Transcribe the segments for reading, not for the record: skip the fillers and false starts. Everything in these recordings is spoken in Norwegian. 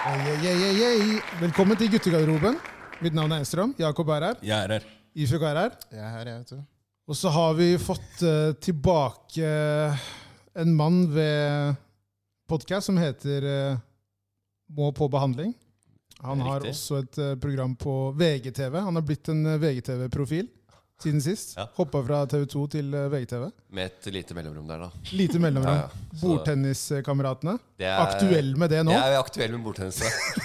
Velkommen til guttegarderoben. Mitt navn Enstrøm. Jakob her. Jeg her. Ifjok her. Jeg her, vet du. Og så har vi fått tilbake en mann ved podcast som heter Må på behandling. Han har også et program på VGTV. Han har blitt en VGTV-profil siden sist. Ja. Hoppet fra TV2 til VGTV. Med et lite mellomrom der da. Lite mellomrom. Ja. Bordtenniskameratene. Aktuell med det nå? Jeg aktuell med bordtennis.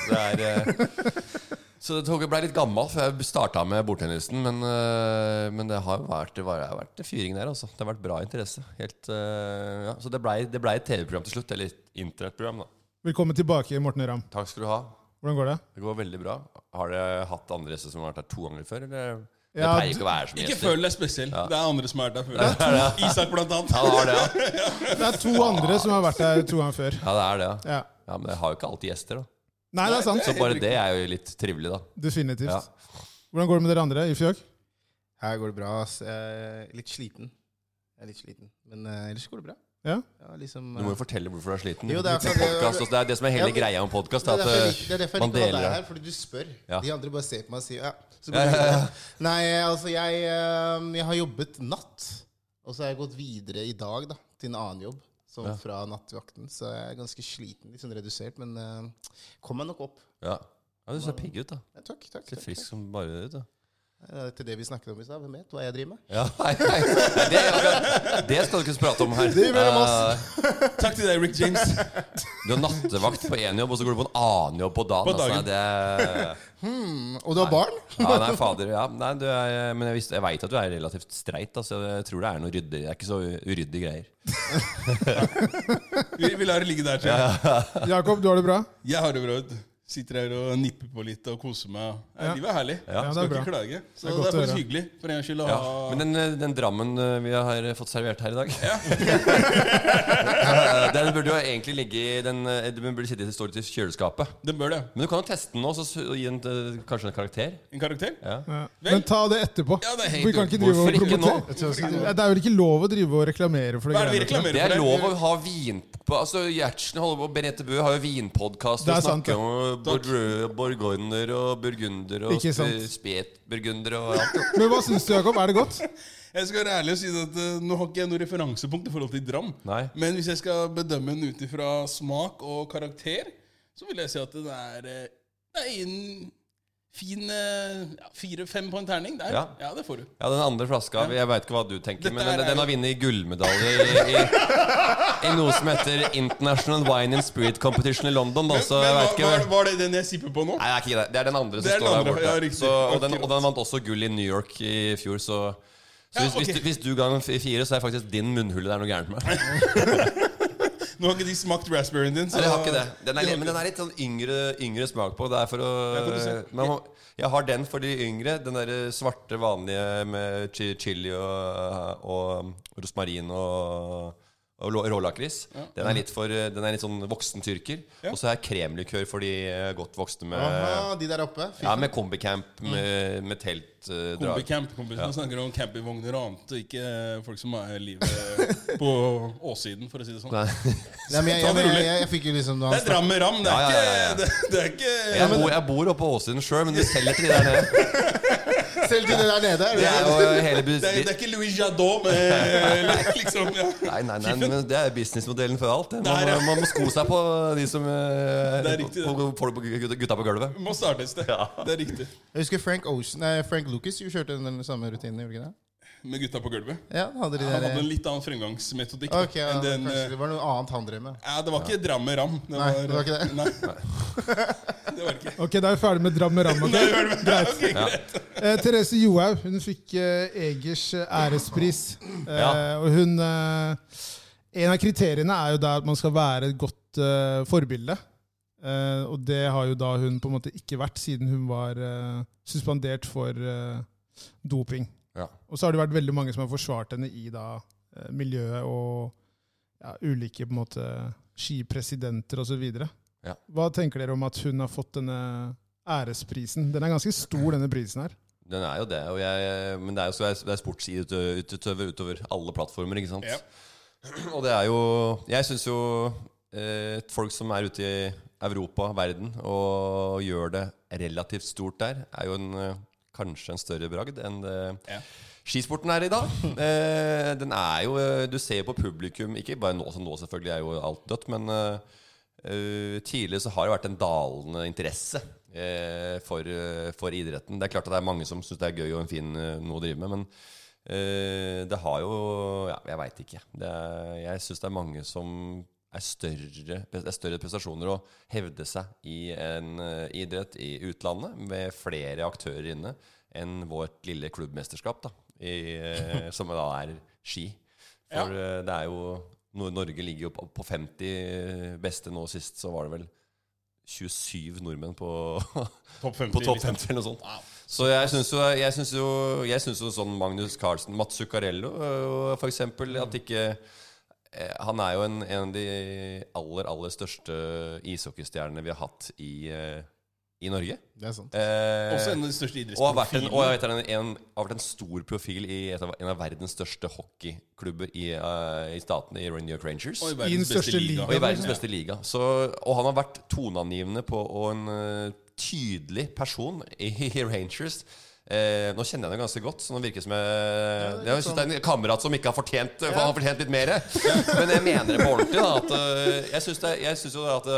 Så det ble litt gammel før jeg startet med bordtennisen, men det har vært fyring der altså. Det har vært bra interesse. Ja. Så det ble et TV-program til slutt, eller et internettprogram da. Velkommen tilbake, Morten Ramm. Takk skal du ha. Hvordan går det? Det går veldig bra. Har dere hatt andre gjester som har vært der 2 ganger før, eller? Det pleier ikke å være som gjester. Ikke føl deg spesiell. Ja. Det andre som har vært der før. Isak blant annet. Ja, det er 2 andre som har vært der 2 ganger før. Ja, det er det. Ja, men jeg har jo ikke alltid gjester da. Nei, det er sant. Så bare det er jo litt trivelig da. Definitivt. Ja. Hvordan går det med dere andre, Ifjok? Her går det bra. Jeg er litt sliten. Men ellers går det bra. Ja? Ja, liksom, du må jo fortelle hvorfor du er sliten. Jo, det er det som er hele greia om podcast. Det er derfor jeg liker å være her, fordi du spør. Ja. De andre bare ser på meg og sier ja. Nei, altså jeg har jobbet natt, og så har jeg gått videre i dag da, til en annen jobb. Fra nattevakten, så jeg er ganske sliten, litt sånn redusert, men kommer meg nok opp. Ja, du ser pigg ut da. Ja, takk. Ser frisk som bare ut da. Til det vi snakket om i sted, hvem vet hva jeg driver med? Ja, det skal du ikke prate om her. Det gjør jeg masse. Takk til deg, Rick James. Du har nattevakt på en jobb, og så går du på en annen jobb på dagen. På dagen. Og du har barn? Nei, fader, ja. Nei, men jeg vet at du er relativt streit, altså. Jeg tror det er noe ryddig. Det er ikke så uryddig greier. Vi lar det ligge der, tror jeg. Jakob, du har det bra? Jeg har det bra, vet du. Sitter her og nipper på litt og koser meg. Livet er herlig. Skal ikke klage. Så det er faktisk hyggelig for en skyld å ha... Men den drammen vi har fått servert her i dag, den burde jo egentlig ligge i den burde sitte i det kjøleskapet. Den bør det. Men du kan jo teste den også og gi kanskje en karakter. En karakter? Ja. Men ta det etterpå. Ja, det er vi kan ikke drive og promotere. Det er vel ikke lov å drive og reklamere for det. Hva er det vi reklamerer for? Det er lov å ha vin... Altså, Gjertsen holder på, Benette Bø har jo vinpodcast og snakker om borgårder og burgunder og spetburgunder og alt. Men hva synes du, Jakob? Er det godt? Jeg skal være ærlig og si at nå har ikke jeg noe referansepunkt i forhold til dram. Nei. Men hvis jeg skal bedømme den ut ifra smak og karakter, så vil jeg si at den er en fin 4-5 på en terning der. Ja, det får du. Ja, den andre flaska, jeg vet ikke hva du tenker, men den har vunnet gullmedalje i noe som heter International Wine and Spirit Competition i London. Men var det den jeg sipper på nå? Nei, det er ikke det. Det er den andre som står der borte. Og den vant også gull i New York i fjor, så hvis du ga den 4, så er faktisk din munnhulle der noe gærent med. Nå har ikke de smakt raspberryen din. Nei, jeg har ikke det. Men den er litt sånn yngre smak på. Det er for å... Jeg har den for de yngre. Den der svarte vanlige med chili og rosmarin og rålakris. Den er litt sånn voksen tyrker. Og så er kremlikør for de godt voksne med... Aha, de der oppe? Ja, med kombicamp, med telt. Kombicamp, man snakker om campingvogner og annet, og ikke folk som er livet på åssiden, for å si det sånn. Nei, men jeg fikk jo liksom... Det er dram med ram, det er ikke... Jeg bor oppe på åssiden selv, men du selger til de der nede. Selv til det der nede? Det er ikke Louis Jadot med liksom, Nei, men det er businessmodellen for alt. Man må sko seg på de som... Det er riktig, det. Gutta på gulvet. Må starte et sted, det er riktig. Jeg husker Frank Lucas kjørte den samme rutinen, gjorde ikke det? Med gutta på gulvet? Ja, han hadde en litt annen fremgangsmetodikk. Okay, kanskje det var noe annet han drev med. Ja, det var ikke dram med ram. Det var ikke det? Nei. Det var ikke. Ok, da er vi ferdig med dram med ram. Greit. Therese Johaug, hun fikk Egers ærespris. Og hun... En av kriteriene er jo da at man skal være et godt forbilde. Og det har jo da hun på en måte ikke vært siden hun var suspendert for doping. Og så har det vært veldig mange som har forsvart henne i da miljøet og ulike på en måte skipresidenter og så videre. Hva tenker dere om at hun har fått denne æresprisen? Den er ganske stor, denne prisen her. Den er jo det, men det er jo sportsutøver utover alle plattformer, ikke sant? Og det er jo, jeg synes jo folk som ute I Europa, verden, og gjør det relativt stort der, jo kanskje en større bragd enn det skisporten I dag. Den jo, du ser på publikum, ikke bare nå, som nå selvfølgelig jo alt dødt, men tidligere så har det vært en dalende interesse for idretten. Det klart at det mange som synes det gøy og en fin noe å drive med, men det har jo, jeg vet ikke. Jeg synes det mange som større prestasjoner å hevde seg I en idrett I utlandet, med flere aktører inne, enn vårt lille klubbmesterskap da, som da ski. For det jo Norge ligger jo på 50 beste nå sist, så var det vel 27 nordmenn på topp 50 eller noe sånt. Wow. Så jeg synes jo sånn Magnus Carlsen, Mats Zuccarello for eksempel, at ikke han jo en av de aller største ishockeystjernene vi har hatt I Norge. Det sant. Også en av de største idrettsprofilene. Og jeg vet han har vært en stor profil I en av verdens største hockeyklubber I staten, I New York Rangers. Og I verdens beste liga. Og I verdens beste liga. Så, og han har vært toneangivende på en tydelig person I Rangers. Nå kjenner jeg det ganske godt, så nå virker det som jeg synes det en kamerat som ikke har fortjent, han har fortjent litt mer. Men jeg mener det på ordentlig da, at jeg synes jo at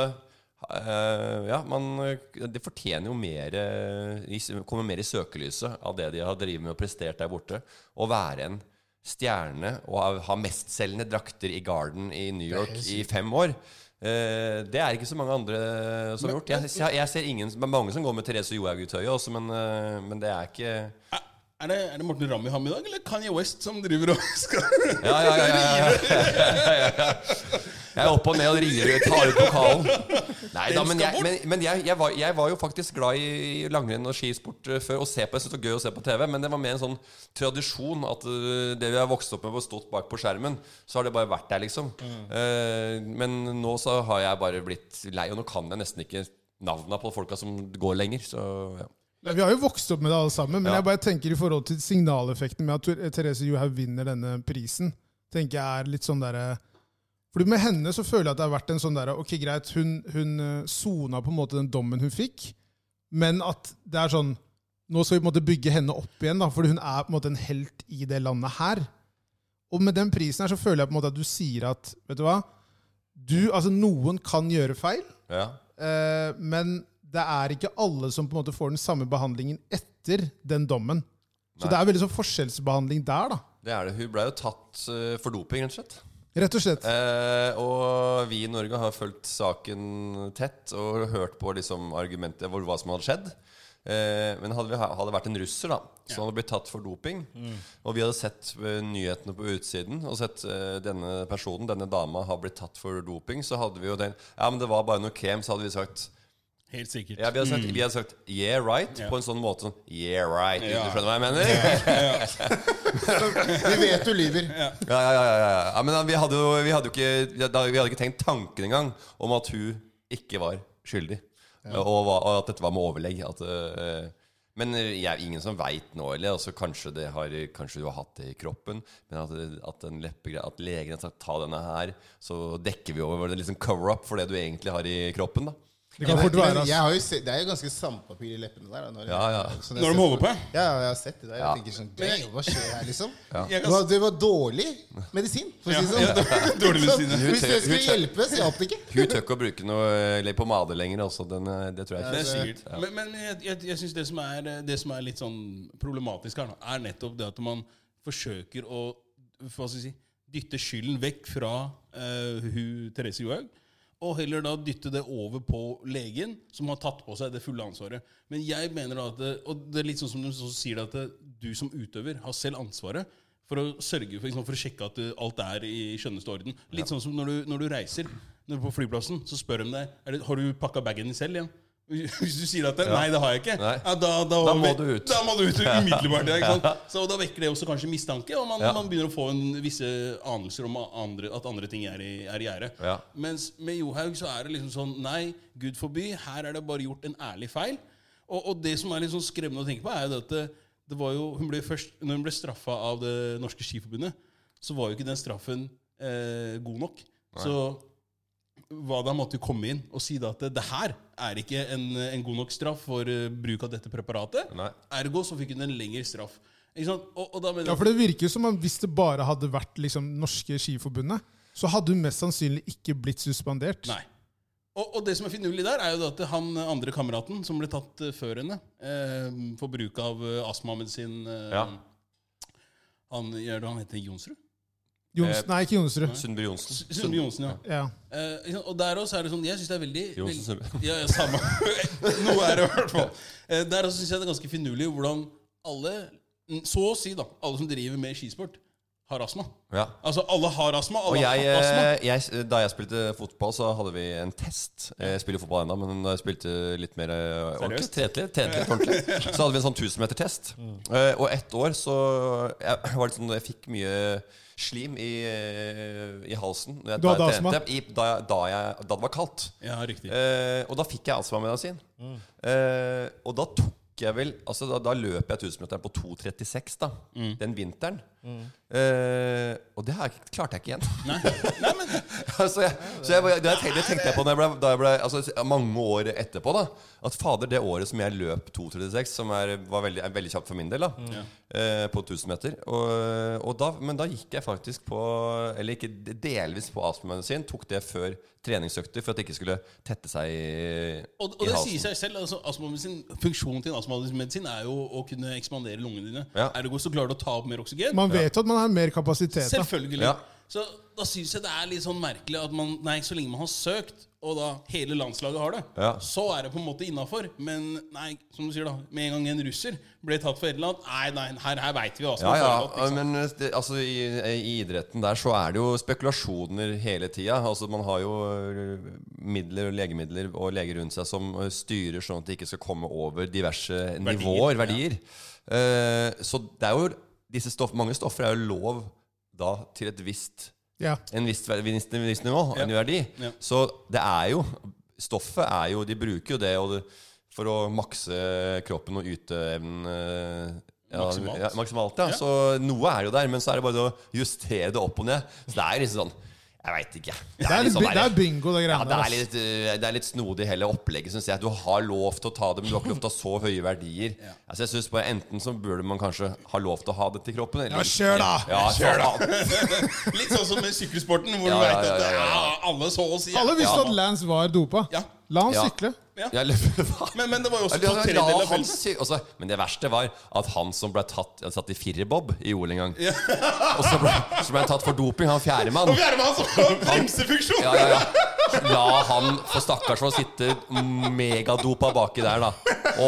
det fortjener jo mer kommer mer I søkelyset av det de har drivet med og prestert der borte å være en stjerne og ha mestselgende drakter I Garden I New York I 5 år det ikke så mange andre som har gjort jeg ser ingen, mange som går med Therese Johaug I tøyet også, men det ikke Er det Morten Ramm I ham I dag, eller Kanye West som driver og skal Jeg oppe og ned og rier tar ut pokalen. Nei da, men jeg var jo faktisk glad I langrenn og skisport før, og se på, jeg synes det var gøy å se på TV, men det var mer en sånn tradisjon at det vi har vokst opp med og stått bak på skjermen, så har det bare vært der liksom. Men nå så har jeg bare blitt lei, og nå kan jeg nesten ikke navnene på folka som går lenger, så Vi har jo vokst opp med det alle sammen, men jeg bare tenker I forhold til signaleffekten med at Therese Johaug vinner denne prisen, tenker jeg litt sånn der Fordi med henne så føler jeg at det har vært en sånn der, ok greit, hun sona på en måte den dommen hun fikk, men at det sånn, nå skal vi på en måte bygge henne opp igjen da, fordi hun på en måte en helt I det landet her. Og med den prisen her så føler jeg på en måte at du sier at, vet du hva, altså noen kan gjøre feil, men det ikke alle som på en måte får den samme behandlingen etter den dommen. Så det veldig sånn forskjellsbehandling der da. Det det. Hun ble jo tatt for doping, rett og slett. Rett og slett. Og vi I Norge har fulgt saken tett og hørt på liksom argumentet for hva som hadde skjedd. Men hadde det vært en russer da, som hadde blitt tatt for doping, og vi hadde sett nyhetene på utsiden, og sett denne personen, denne dama, har blitt tatt for doping, så hadde vi jo den, men det var bare noe krem, så hadde vi sagt Helt sikkert. Ja, vi hadde sagt yeah, right, på en sånn måte sånn, yeah, right, du skjønner hva jeg mener? Vi vet du lyver. Ja, men vi hadde ikke tenkt tanken engang om at hun ikke var skyldig, og at dette var med overlegg. Men ingen som vet nå, eller altså, kanskje du har hatt det I kroppen, men at legen har sagt ta denne her, så dekker vi over det liksom cover-up for det du egentlig har I kroppen da. Det kan fort være, jeg har jo sett, det jo ganske sandpapir I leppene der Når de holder på? Ja, jeg har sett det der. Jeg tenker sånn, hva skjer her liksom? Det var dårlig medisin, for å si sånn. Dårlig medisin. Hvis det skulle hjelpe, så hjalp det ikke. Hun tør ikke å bruke noe pomade lenger også, det tror jeg ikke. Det sikkert. Men jeg synes det som litt sånn problematisk her, nettopp det at man forsøker å dytte skylden vekk fra Therese Johaug, og heller da dytte det over på legen som har tatt på seg det fulle ansvaret. Men jeg mener da at og det litt sånn som du sier at du som utøver har selv ansvaret for å sørge for å sjekke at alt I skjønneste orden. Litt sånn som når du reiser på flyplassen, så spør de deg, har du pakket bagen din selv igjen? Hvis du sier at nei, det har jeg ikke, da må du ut. Da må du ut umiddelbart, ikke sant? Så da vekker det også kanskje mistanke, og man begynner å få visse anelser om at andre ting I gjære. Mens med Johaug så det liksom sånn, nei, Gud forby, her det bare gjort en ærlig feil. Og det som litt sånn skremmende å tenke på jo at det var jo, når hun ble straffet av det norske skiforbundet, så var jo ikke den straffen god nok. Så hva da måtte komme inn og si da at det her ikke en god nok straff for bruk av dette preparatet. Nei. Ergo så fikk hun en lengre straff. Og da ja, for det virker som om hvis det bare hadde vært liksom, norske skiforbundet, så hadde hun mest sannsynlig ikke blitt suspendert. Nei. Og det som finurlig der, jo da at han andre kameraten som ble tatt før henne for bruk av astmamedisin han heter Jonsrud? Nei, ikke Jonsrud. Sundby Jonsen. Sundby Jonsen, ja. Og der også det sånn, jeg synes det veldig... Jonsen Sundby. Ja, samme. Noe det i hvert fall. Der også synes jeg det ganske finurlig hvordan alle, så å si da, alle som driver med skisport, har astma. Ja. Altså, alle har astma. Og da jeg spilte fotball, så hadde vi en test. Jeg spiller fotball enda, men da jeg spilte litt mer ordentlig, ordentlig, så hadde vi en sånn 1000-meter-test. Og ett år så var det sånn, jeg fikk mye slim i halsen. Du hadde astma? Da det var kaldt. Ja, riktig. Og da fikk jeg astma-medisin. Og da tok jeg vel, altså da løp jeg 1000-meteren på 2.36 da, den vinteren. Og det klarte jeg ikke igjen. Nei, men... altså, det tenkte jeg på da jeg ble altså, mange år etterpå da, at fader, det året som jeg løp 2.36, som var veldig kjapt for min del da, på 1000 meter. Men da gikk jeg faktisk på, eller ikke delvis på astmamedisin, tok det før treningsøkter for at det ikke skulle tette seg i og det sier seg selv, altså, funksjonen til en astmamedisin jo å kunne ekspandere lungene dine. Ergo så klarer du å ta opp mer oksygen. Man vet at man har mer kapasitet. Selvfølgelig. Ja. Så da synes jeg det litt sånn merkelig at så lenge man har søkt, og da hele landslaget har det, så det på en måte innenfor. Men nei, som du sier da, med en gang en russer ble tatt for et eller annet, her vet vi hva som foregått. Men altså, i idretten der så det jo spekulasjoner hele tiden. Altså, man har jo midler og legemidler og leger rundt seg som styrer sånn at det ikke skal komme over diverse nivåer, verdier. Så det jo mange stoffer jo lov da til et visst en viss nivå, en verdi. Så det jo stoffet jo, de bruker jo det, for å makse kroppen og yteevnen maksimalt. Så noe jo der, men så det bare å justere det opp og ned. Så det liksom sånn, jeg vet ikke. Det bingo, det greiene. Ja, det litt snodig hele opplegget, synes jeg. Du har lov til å ta det, men du har ikke lov til å ha så høye verdier. Altså, jeg synes bare enten så burde man kanskje ha lov til å ha det til kroppen. Eller, kjør da! Kjør da! Litt sånn som med sykkelsporten, hvor du vet at alle så å si. Alle visste at Lance var dopa. La han sykle. Men det var jo også men det verste var at han som ble satt i firerbob i OL en gang, og så ble han tatt for doping, han fjerdemann som har bremsefunksjon. La han for stakkars for å sitte megadopa baki der da,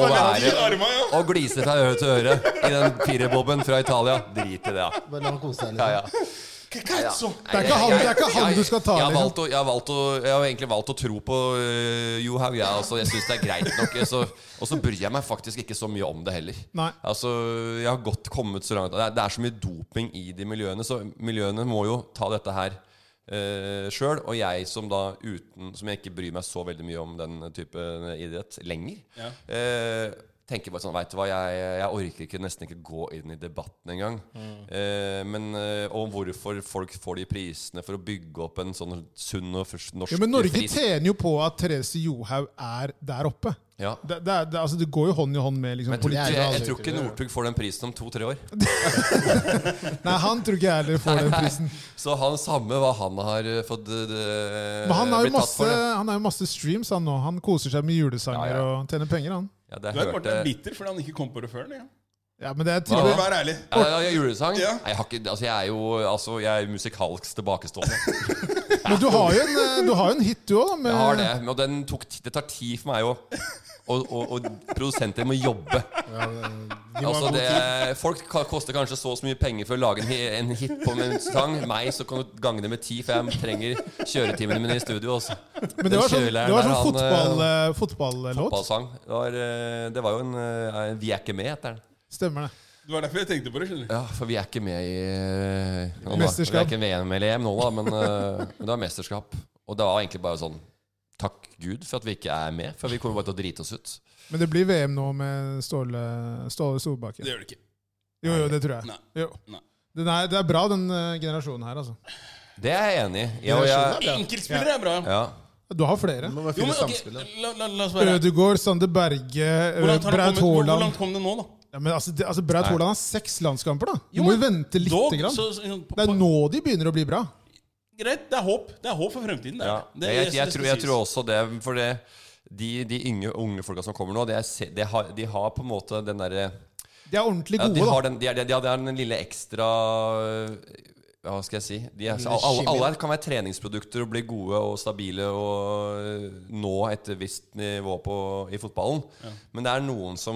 og glise fra øre til øre i den firerboben fra Italia. Drit i det, bare la han kose seg. Det ikke han du skal ta. Jeg har egentlig valgt å tro på Johaug. Jeg synes det greit nok. Og så bryr jeg meg faktisk ikke så mye om det heller. Altså, jeg har godt kommet så langt. Det så mye doping i de miljøene, så miljøene må jo ta dette her selv. Og jeg som jeg ikke bryr meg så veldig mye om den type idrett lenger, tenker bare sånn, vet du hva, jeg orker nesten ikke gå inn i debatten en gang. Og hvorfor folk får de prisene for å bygge opp en sånn sunn og norsk men Norge tjener jo på at Therese Johaug der oppe. Altså, det går jo hånd i hånd med liksom, jeg tror ikke Northug får den prisen om 2-3 år. Nei, han tror ikke jeg heller får den prisen. Så han samme hva han har fått men han har jo masse streams han nå. Han koser seg med julesanger og tjener penger han. Du har vært bitter fordi han ikke kom på det før. Ja, men det tydelig. Vær ærlig. Julesang? Jeg er musikalsk tilbakestående. Men du har jo en hit du også. Jeg har det, men det tar tid for meg og produsenter må jobbe. Folk koster kanskje så mye penger for å lage en hit på en sang. Meg så kan du gange det med 10, for jeg trenger kjøretimene mine i studio også. Men det var sånn fotballåt. Fotballsang. Det var jo en Vi ikke med, heter den. Stemmer det. Det var derfor jeg tenkte på det, skjønner du. Ja, for vi ikke med i mesterskap. Vi ikke VM eller EM nå da, men det var mesterskap. Og det var egentlig bare sånn, takk Gud for at vi ikke med, for vi kommer bare til å drite oss ut. Men det blir VM nå med Ståle Solbakken. Det gjør det ikke. Jo, det tror jeg. Nei. Det bra den generasjonen her, altså. Det jeg enig i. Enkeltspillere bra. Ja. Du har flere. Det må være fine samspill. La oss være. Ødegaard, Sander Berge, Braut Haaland. Hvor langt kom det nå, da? Ja, men altså Braut Haaland har 6 landskamper, da. Du må jo vente litt. Det er nå de begynner å bli bra. Greit, det er håp. Det er håp for fremtiden. Ja. Jeg tror også det. For de unge folka som kommer nå, de har på en måte den derre De er ordentlig gode, de har den lille ekstra hva skal jeg si alle kan være treningsprodukter og bli gode og stabile og nå et visst nivå i fotballen. Men det er noen som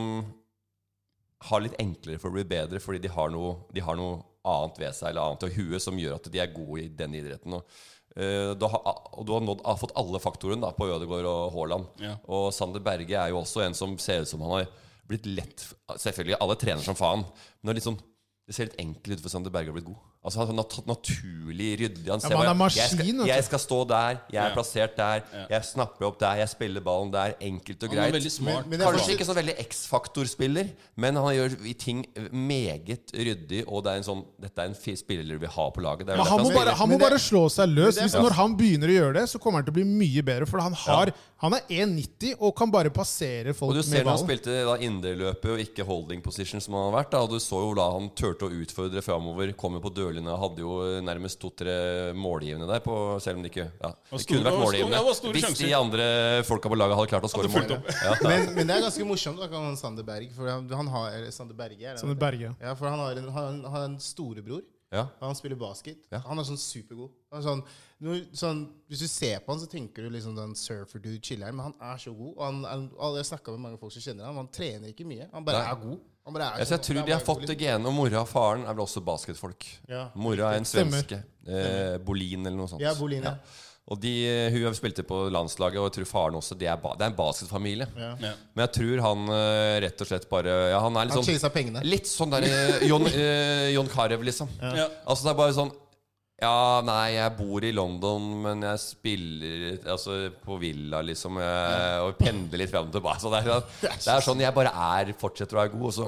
har litt enklere for å bli bedre fordi de har noe annet ved seg eller annet i huet som gjør at de er gode i den idretten. Og du har fått alle faktorene da, på Ødegaard og Haaland. Og Sander Berge er jo også en som ser ut som han har blitt lett. Selvfølgelig, alle trener som faen. Men det ser litt enkelt ut for Sander Berge har blitt god. Altså han har tatt naturlig, ryddig. Han ser maskin, jeg skal stå der, jeg er plassert der, jeg snapper opp der, jeg spiller ballen der. Enkelt og greit. Han er veldig smart. Kanskje ikke sånn veldig X-faktor-spiller, men han gjør ting meget ryddig. Og dette er en spiller vi har på laget. Men han må bare slå seg løs. Når han begynner å gjøre det, så kommer han til å bli mye bedre. For han er 1,90 og kan bare passere folk med ballen. Og du ser når han spilte inderløpet og ikke holding position som han har vært, og du så jo da han turte å utfordre fremover, kommer på dørlinja, hadde jo nærmest 2-3 målgivende der på, selv om det ikke det kunne vært målgivende hvis de andre folka på laget hadde klart å skåre mål. Men det er ganske morsomt da, kan Sander Berge, for han har Sander Berge. Ja, for han har en storebror. Han spiller basket. Han er sånn supergod. Han er sånn, hvis du ser på han, så tenker du liksom den surfer-dude chiller'n, men han er så god. Og jeg snakket med mange folk som kjenner han trener ikke mye. Han bare er god. Jeg tror de har fått det genet. Og mora og faren er vel også basketfolk. Mora er en svenske. Bolin eller noe sånt. Ja, Bolin, Og hun har spilt på landslaget, og jeg tror faren også. Det er en basketfamilie. Men jeg tror han rett og slett bare han er litt sånn der Jon Carew, liksom. Altså det er bare sånn jeg bor i London, men jeg spiller på villa, liksom. Og pendler litt frem og tilbake. Så det er sånn jeg bare fortsetter å være god.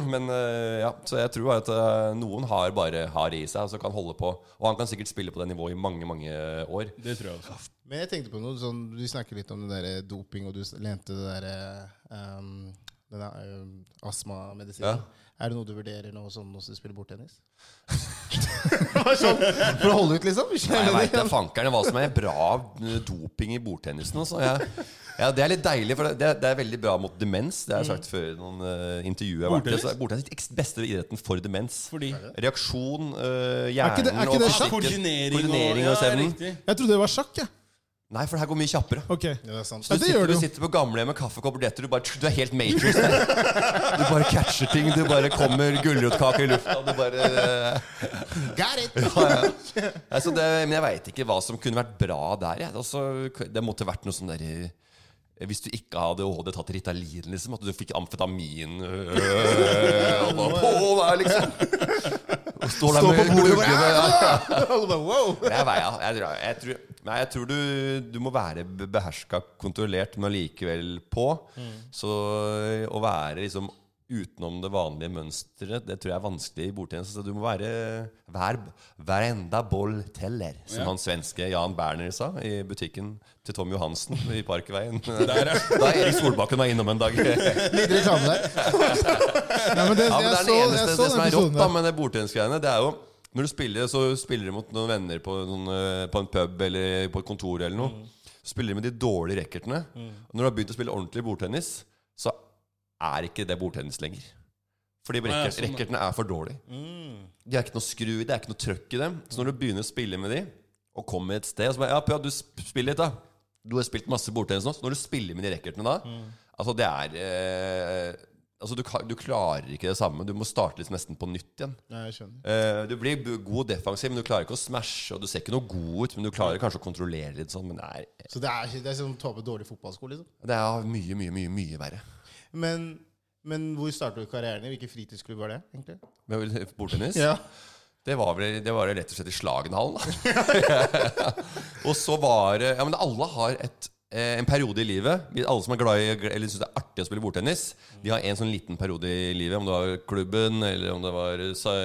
Så jeg tror at noen har i seg, og så kan holde på. Og han kan sikkert spille på det nivået i mange, mange år. Det tror jeg også. Men jeg tenkte på noe sånn, du snakker litt om det der doping, og du lente det der astma-medisinen. Er det noe du vurderer nå sånn når du spiller bordtennis? For å holde ut, liksom? Jeg vet det fankerne hva som er bra doping i bordtennisen. Det er litt deilig, for det er veldig bra mot demens. Det har jeg sagt før i noen intervjuer. Bordtennis er den beste idretten for demens. Reaksjon, hjernen og koordinering og sevnen. Jeg trodde det var sjakk, Nei, for det her går mye kjappere. Så du sitter på gamlehjem med kaffekopp og du er helt Matrix der. Du bare catcher ting. Du bare kommer gulrotkake i lufta. Du bare Got it! Men jeg vet ikke hva som kunne vært bra der. Det måtte vært noe sånn der hvis du ikke hadde tatt Ritalin, liksom. At du fikk amfetamin liksom. Stå på bordet jeg tror du må være behersket, kontrollert, men likevel på. Så å være liksom utenom det vanlige mønstret, det tror jeg er vanskelig i bordtennis. Så du må være hver enda boll teller, som han svenske Jan Berner sa i butikken til Tom Johansen i Parkveien. Da Erik Solbakken var innom en dag. Litt reklame der. Det som er rått da med det bordtennisgreiene, det er jo når du spiller, så spiller du mot noen venner på en pub eller på et kontor eller noe. Så spiller du med de dårlige racketene. Og når du har begynt å spille ordentlig bordtennis, så er ikke det bordtennis lenger. Fordi racketene er for dårlige. De har ikke noe skru i, det er ikke noe trøkk i dem. Så når du begynner å spille med de og kommer et sted og så bare, du spiller litt da. Du har spilt masse bordtennis nå. Så når du spiller med de racketene da, det er du klarer ikke det samme. Du må starte litt nesten på nytt igjen. Jeg skjønner. Du blir god defensiv, men du klarer ikke å smashe. Og du ser ikke noe god ut, men du klarer kanskje å kontrollere litt sånn. Så det er som å ta på dårlig fotballskole, liksom? Det er mye, mye, mye, mye verre. Men hvor startet du karrieren i? Hvilken fritidsklubb var det, egentlig? Med bordtennis? Ja. Det var rett og slett i Slagenhallen. Og så var det men alle har en periode i livet. Alle som glad i, eller synes det artig å spille bordtennis, de har en sånn liten periode i livet. Om det var klubben, eller om det var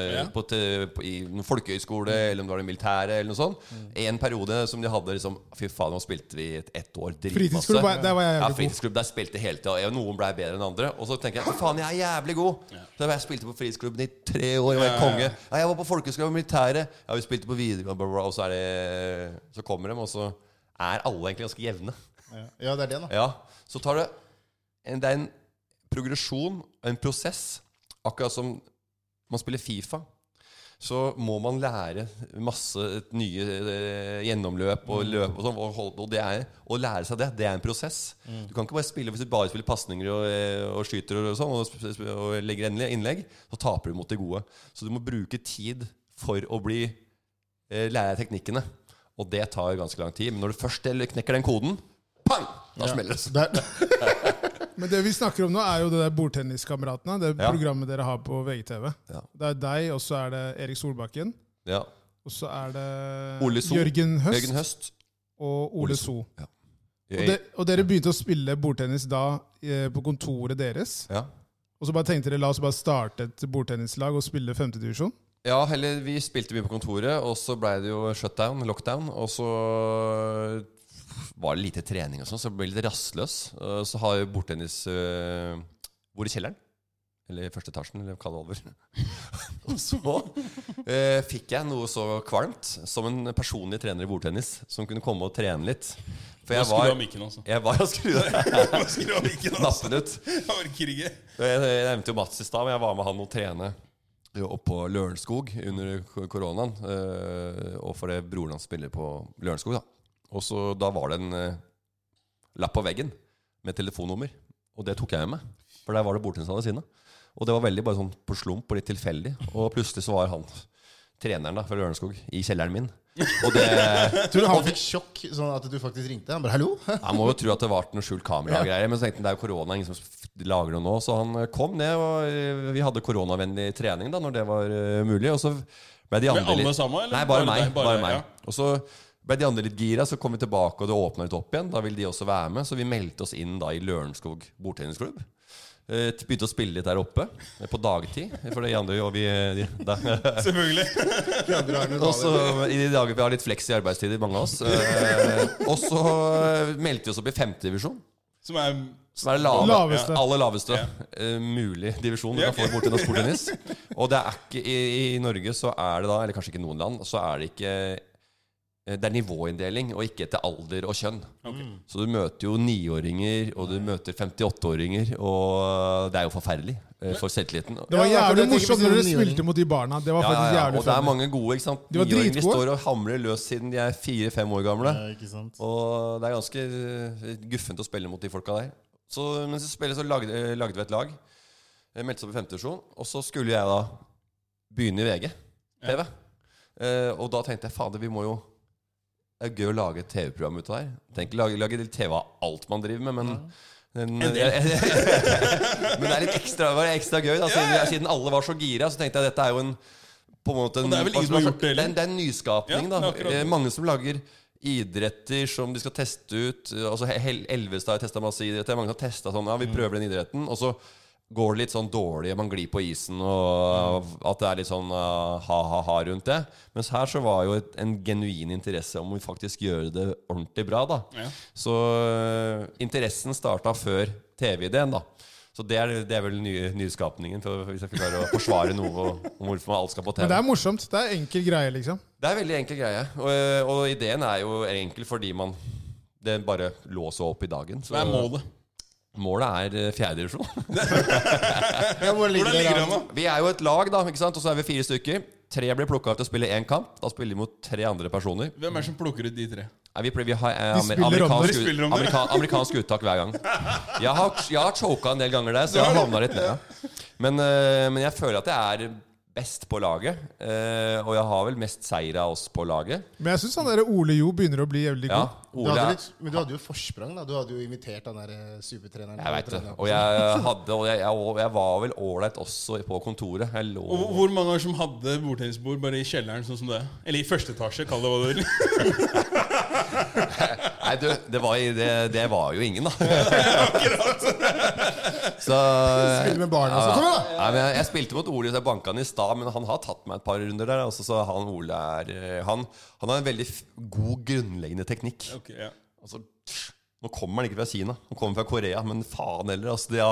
i en folkehøyskole, eller om det var det militære, eller noe sånt. En periode som de hadde liksom, fy faen, nå spilte vi ett år fritidsklubb, der var jeg jævlig god. Fritidsklubb, der spilte hele tiden. Noen ble bedre enn andre. Og så tenker jeg, faen, jeg jævlig god. Så jeg spilte på fritidsklubben i 3 år, jeg var konge. Jeg var på folkehøyskole og militære. Vi spilte på videregående, og så kommer de, og så alle egentlig ganske jevne. Ja, det det da. Ja, så tar det er en progresjon, en prosess. Akkurat som man spiller FIFA, så må man lære masse nye gjennomløp og løp og sånn, og å lære seg det en prosess. Du kan ikke bare spille, hvis du bare spiller passninger og skyter og sånn, og legger innlegg, så taper du mot de gode. Så du må bruke tid for å lære deg teknikkene. Og det tar ganske lang tid. Men når du først knekker den koden, pang! Da smeller det. Men det vi snakker om nå jo det der Bordtenniskameratene. Det programmet dere har på VGTV. Det deg, og så det Erik Solbakken. Ja. Og så det Jørgen Høst og Ole So. Ja. Og dere begynte å spille bordtennis da på kontoret deres. Ja. Og så bare tenkte dere, la oss bare starte et bordtennislag og spille 5. divisjon. Ja, heller vi spilte mye på kontoret, og så ble det jo shutdown, lockdown, og så var det lite trening og sånn, så ble det litt rastløs. Så har jo bordtennis bor i kjelleren, eller i første etasjen, eller kall det over. Og så fikk jeg noe så kvalmt, som en personlig trener i bordtennis, som kunne komme og trene litt. For jeg var mikken også. Jeg var og skru av mikken også. Nappen ut. Jeg orker ikke. Jeg nevnte jo Mats i stad, men jeg var med han og trene opp på Lørenskog under koronaen, og fordi broren hans spiller på Lørenskog da. Og så da var det en lapp på veggen med telefonnummer, og det tok jeg med meg, for der var det bordtennishallen ved siden av. Og det var veldig bare sånn på slump og litt tilfeldig, og plutselig så var han treneren da, fra Lørenskog i kjelleren min. Og det, tror du han fikk sjokk sånn at du faktisk ringte? Han bare, hallo? Han må jo tro at det var noe skjult kamera og greier, men så tenkte han, det jo korona, ingen som lager noe nå. Så han kom ned, og vi hadde koronavennlig trening da, når det var mulig. Og så ble de andre alle sammen, eller? Nei, bare meg. Ja. Og så ble de andre litt gira, så kom vi tilbake, og det åpnet litt opp igjen. Da ville de også være med, så vi meldte oss inn da i Lørenskog bordtennisklubb. Begynte å spille litt der oppe på dagtid. For de andre og vi selvfølgelig. Og så i de dager vi har litt flex i arbeidstider, mange av oss. Og så meldte vi oss opp i 5. divisjon, som er laveste. Aller laveste mulig divisjon du kan få i bordtennis. Og det ikke i Norge så det da, eller kanskje ikke noen land, så det ikke det nivåinndeling, og ikke etter alder og kjønn. Okay. Så du møter jo 9-åringer, og du møter 58-åringer, og det jo forferdelig for selvtilliten. Det var jævlig morsomt når dere spilte mot de barna. Det var faktisk jævlig og det mange gode, ikke sant? 9-åringer, de står og hamrer løs siden de 4-5 år gamle. Ikke sant? Og det ganske guffent å spille mot de folka der. Så mens vi spiller, så lagde vi et lag. Jeg meldte opp i 5. divisjon, og så skulle jeg da begynne i VG TV. Og da tenkte jeg, fader, vi må jo det gøy å lage et TV-program ut av der. Tenk lage litt TV av alt man driver med, men men det litt ekstra, var ekstra gøy da, siden alle var så gira, så tenkte jeg dette jo en på en måte og det vel ingen som har gjort det heller. Det en nyskapning da. Mange som lager idretter som de skal teste ut. Altså Elvestad har testet masse idretter. Mange har testet sånn, vi prøver den idretten, og så går det litt sånn dårlig, man glir på isen, og at det litt sånn ha-ha-ha rundt det. Mens her så var jo en genuin interesse om å faktisk gjøre det ordentlig bra da. Ja. Så interessen startet før TV-ideen da. Så det vel nyskapningen, hvis jeg klarer å forsvare noe om hvorfor man alt skal på TV. Men det morsomt, det enkel greie liksom. Det veldig enkel greie, og ideen jo enkel fordi det bare låser opp i dagen. Så, hva målet? Målet 4. divisjon. Hvordan ligger det nå? Vi jo et lag da, ikke sant? Og så vi 4 stykker. 3 blir plukket av til å spille 1 kamp. Da spiller vi mot 3 andre personer. Hvem som plukker ut de 3? Vi har amerikansk uttak hver gang. Jeg har choket en del ganger der, så jeg har havnet litt ned. Men jeg føler at jeg best på laget, og jeg har vel mest seier av oss på laget. Men jeg synes han der Ole Jo begynner å bli jævlig god. Men du hadde jo forsprang da. Du hadde jo invitert den der supertreneren. Jeg vet det. Og jeg var vel ålreit også på kontoret. Og hvor mange som hadde bordtennisbord bare i kjelleren sånn som det? Eller i første etasje, kall det hva du vil. Nei, du, det var jo ingen, da. Så spille med barna så, ja, jeg spilte mot Ole, så jeg banket han i stad. Men han har tatt meg et par runder der også, så Ole han har en veldig god grunnleggende teknikk. Okay, ja. Altså, nå kommer han ikke fra Kina, han kommer fra Korea. Men faen heller, altså, det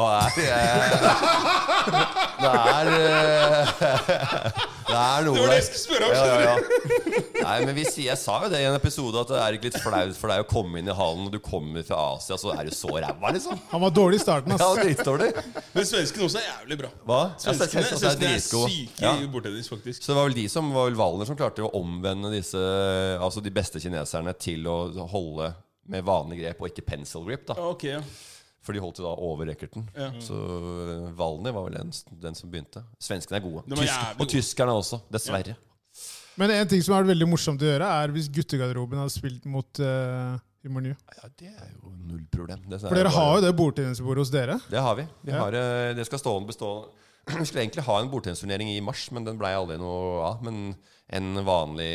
er noe. Det var det jeg skulle spørre om. Ja. Nei, men jeg sa jo det i en episode, at det ikke litt flaut for deg å komme inn i hallen når du kommer fra Asia, så du så ræva, liksom. Han var dårlig i starten, ass. Ja, dritdårlig. Men svenskene også jævlig bra. Hva? Svenskene syke i bordtennis, faktisk. Så det var vel Valner som klarte å omvende disse, altså de beste kineserne, til å holde med vanlig grep og ikke pencil grip, da. Okay, ja. For de holdt jo da over rackerten. Ja. Så Valner var vel den som begynte. Svenskene gode. Og tyskerne også, dessverre. Ja. Men en ting som er veldig morsomt å gjøre, er hvis guttegarderoben har spilt mot Humorny. Ja, det er jo null problem. For dere har jo det bordtennisbordet hos dere. Det har vi. Det skal bestå. Vi skulle egentlig ha en bordtennisturnering i mars, men den ble aldri noe av. Men en vanlig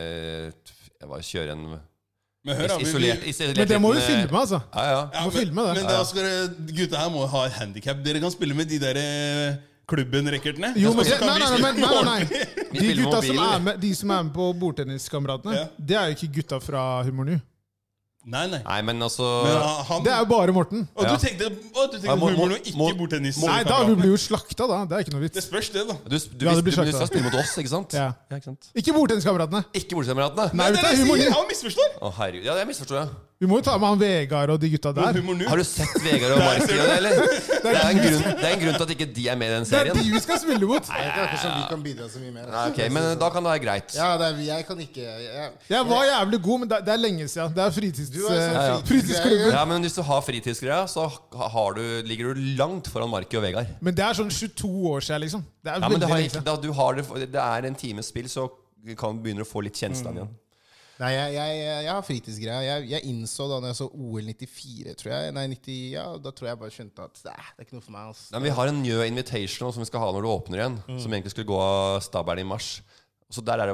kjøre en men hør, isolert men det må vi filme, altså. Ja, filme det. Men da skal gutta her må ha et handicap. Dere kan spille med de der klubben-rackertene. Jo, men nei. De gutta som er med på bordtenniskameratene, det er jo ikke gutta fra Humorny. Nei, men altså det er jo bare Morten. Og du tenkte Humorny og ikke bordtennis. Nei, da vi blir jo slakta, da. Det er ikke noe vits. Det spørs det, da. Du skal spille mot oss, ikke sant? Ja. Ikke sant? Ikke bordtenniskameratene. Nei, det er Humorny. Han misforstår. Å, herregud. Ja, jeg misforstår, ja. Vi må jo ta med han Vegard og de gutta der. Har du sett Vegard og Marki, eller? Det er en grunn til at ikke de er med i den serien. Det er de vi skal spille mot. Nei, det er ikke sånn vi kan bidra så mye mer. Nei, ok, men da kan det være greit. Ja, jeg kan ikke Jeg var jævlig god, men det er lenge siden. Det er fritidsklubben. Ja, men hvis du har fritidsgreier, så ligger du langt foran Marki og Vegard. Men det er sånn 22 år siden, liksom. Det er veldig lenge siden. Det er en times spill, så kan du begynne å få litt kjennskap igjen. Nei, jeg har fritidsgreier. Jeg innså da jeg så OL 94, tror jeg. Nei, 90, ja, da tror jeg bare skjønte at det er ikke noe for meg. Altså. Nei, vi har en Njø Invitational som vi skal ha når det åpner igjen. Som egentlig skulle gå av stabelen i mars. Så der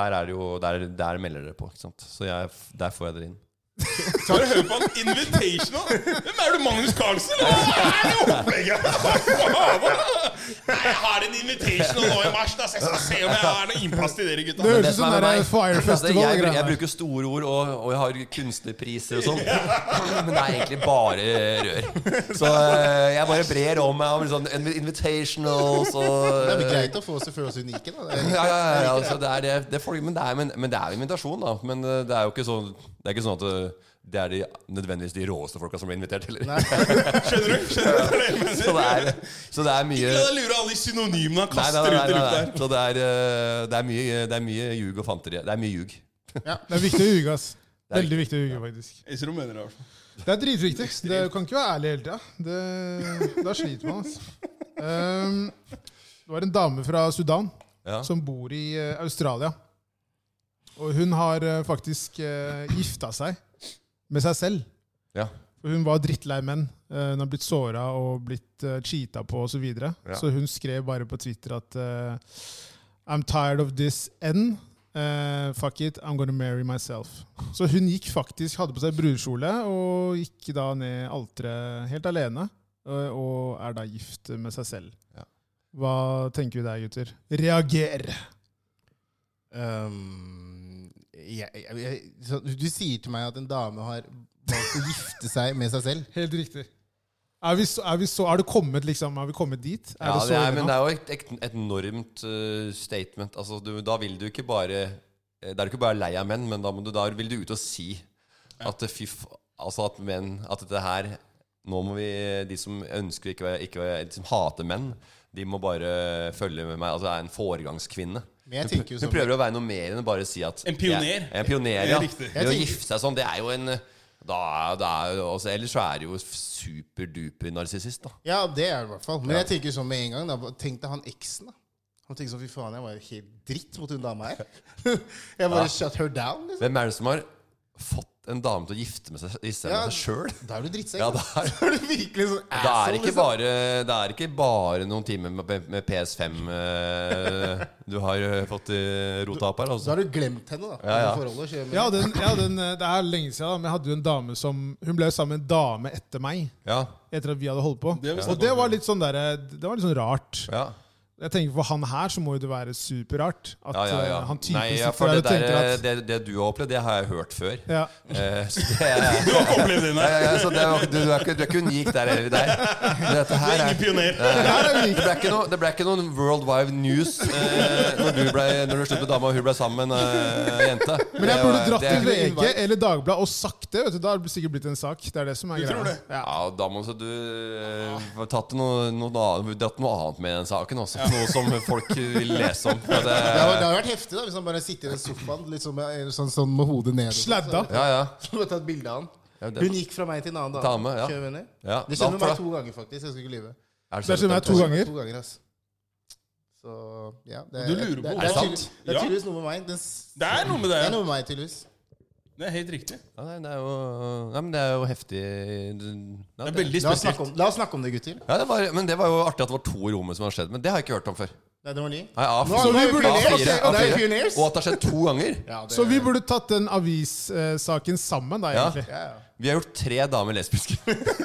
melder dere på, ikke sant? Så der får jeg dere inn. Så har du hørt på en Invitational? Hvem er du, Magnus Carlsen? Hva er det opplegget? Nei, jeg har en Invitational nå i mars, da, så jeg skal se om jeg har noe innpass til dere, gutta. Det høres ut som det er Fire Festival. Jeg bruker store ord, og jeg har kunstnerpriser og sånn. Men det er egentlig bare rør. Så jeg bare brer om meg om sånn Invitationals og Det er greit å få oss til å føle oss unike, da. Ja, altså, men det er invitasjon, da. Men det er jo ikke sånn. Det er ikke sånn at det er nødvendigvis de råeste folka som blir invitert til. Skjønner du? Så det er mye. Ikke la deg lure alle de synonymene han kaster ut i lufta her. Så det er mye ljug og fanteri. Det er mye ljug. Ja, det er viktig å ljuge, ass. Veldig viktig å ljuge, faktisk. Jeg mener det, i hvert fall. Det er dritviktig. Det kan ikke være ærlig hele tida. Da sliter man, ass. Det var en dame fra Sudan som bor i Australia. Og hun har faktisk gifta seg med seg selv. Ja. Hun var drittlei menn. Hun har blitt såret og blitt cheatet på og så videre. Ja. Så hun skrev bare på Twitter at I'm tired of this end. Fuck it, I'm gonna marry myself. Så hun hadde på seg brudekjole og gikk da ned alteret helt alene. Og er da gift med seg selv. Ja. Hva tenker vi der, gutter? Reager! Du sier til meg at en dame har valgt å gifte seg med seg selv. Helt riktig. Har vi kommet dit? Men det er jo et enormt statement. Altså, da vil du ikke bare det er ikke bare lei av menn, men da vil du ut og si at at dette her nå må vi, de som ønsker de som hater menn, de må bare følge med meg. Altså det er en foregangskvinne. Hun prøver å være noe mer enn å bare si at en pioner. En pioner, ja. Det å gifte seg sånn, det er jo en ellers så er det jo superduper narsissist, da. Ja, det er det i hvert fall. Men jeg tenker sånn med en gang da. Tenk deg han eksen, da. Han tenker sånn, fy faen, jeg var helt dritt mot hun dama her. Jeg bare shut her down, liksom. Hvem er det som har fått en dame til å gifte med seg selv. Da du drittsekk. Ja, da er du virkelig sånn det er ikke bare noen timer med PS5 du har fått rota opp her. Altså. Da har du glemt henne, da. Det er lenge siden. Men jeg hadde jo en dame hun ble sammen med en dame etter meg. Ja. Etter at vi hadde holdt på. Og det var litt sånn rart. Ja. Jeg tenker For han her så må jo det være superrart at han typisk for det du har opplevd, det har jeg hørt før. Ja. Så du har ikke opplevd det, nei? Så du er ikke unik der eller der. Dette her du er ingen pioner. Det ble ikke noen worldwide news når du slutt med dama og hun ble sammen med en jente. Men jeg burde dratt til VG eller Dagbladet og sagt det. Vet du, da har det sikkert blitt en sak. Det er det som er greia. Ja, da må du tatt noe annet med den saken også. Noe som folk vil lese om. Det har vært heftig da hvis han bare sitter i en sofaen liksom, sånn med hodet ned. Sladda. Så du har tatt bilde av han. Hun gikk fra meg til en annen dame. Det skjedde meg 2 ganger faktisk. Jeg skal ikke lyve. Det skjedde meg 2 ganger? 2 ganger, ass. Så, ja, du lurer på det er tydeligvis noe med meg. Det er noe med det. Det er noe med meg, tydeligvis. Det er helt riktig. Det er jo heftig. Det er veldig spesielt. La oss snakke om det, gutter. Men det var jo artig at det var 2 i rommet som har skjedd. Men det har jeg ikke hørt om før. Nei, det var 9. Så vi burde og at det har skjedd 2 ganger. Så vi burde tatt den avissaken sammen da, egentlig. Vi har gjort 3 damer lesbiske.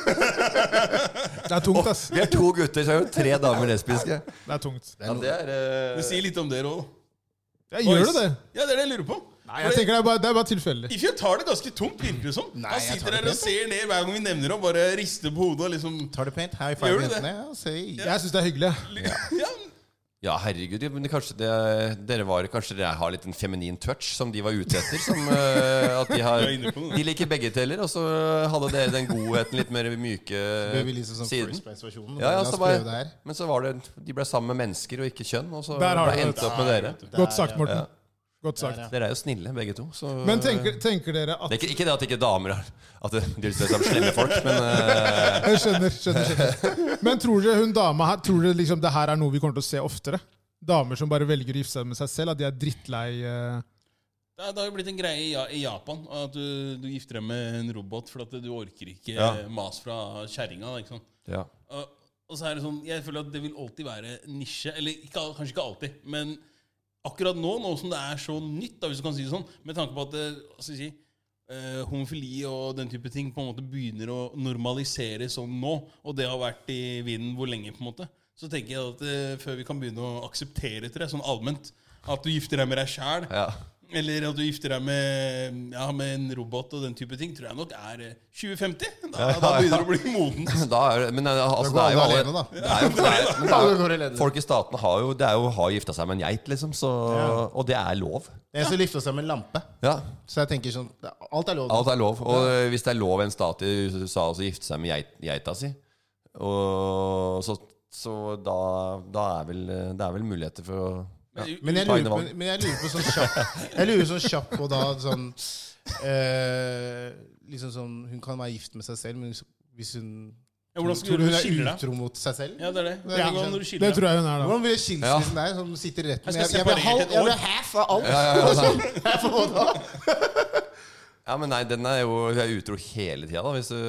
Det er tungt, ass. Vi er 2 gutter, så har gjort 3 damer lesbiske. Det er tungt. Det sier litt om dere også. Gjør det det? Ja, det er det jeg lurer på. Nei, jeg tenker det er bare tilfeldig. Ifjøl tar det ganske tungt, virker det som. Han sitter der og ser ned hver gang vi nevner ham, bare rister på hodet og liksom. Tar det pent? High five jentene? Jeg synes det er hyggelig. Ja, herregud, men kanskje dere har litt en feminin touch som de var ute etter. At de liker begge teller, og så hadde dere den godheten litt mer myke siden. Men så var det de ble sammen med mennesker og ikke kjønn, og så endte opp med dere. Godt sagt, Morten. Godt sagt. Dere er jo snille, begge to. Så men tenker dere at det er ikke det at ikke damer har at de er som slemme folk, men Jeg skjønner. Men tror dere hun dama her Tror dere liksom det her er noe vi kommer til å se oftere? Damer som bare velger å gifte seg med seg selv, at de er drittlei Det har jo blitt en greie i Japan at du gifter deg med en robot for at du orker ikke mas fra kjerringa. Ja. Og så er det sånn, jeg føler at det vil alltid være nisje. Eller kanskje ikke alltid, men akkurat nå som det er så nytt, da, hvis du kan si det sånn, med tanke på at homofili og den type ting på en måte begynner å normalisere sånn nå, og det har vært i vinden hvor lenge, på en måte, så tenker jeg at før vi kan begynne å akseptere til det, sånn allment, at du gifter deg med deg selv, eller at du gifter deg med en robot og den type ting, tror jeg nok er 2050. Da begynner det å bli modent. Folk i staten har jo gifta seg med en geit, liksom, og det er lov. Det er så gifta seg med en lampe. Så jeg tenker sånn, alt er lov. Alt er lov, og hvis det er lov en stat i USA å gifte seg med geita si, så da er vel muligheter for å Men jeg lurer på sånn kjapt. Jeg lurer sånn kjapt på da sånn liksom sånn hun kan være gift med seg selv, men hvis hun tror hun er utro mot seg selv. Ja, det er det. Det tror jeg hun er da. Hvordan vil skilsmissen der som sitter rett med? Jeg vil half av alt. Half av hva da? Ja, men nei, den er jo utro hele tida da, hvis du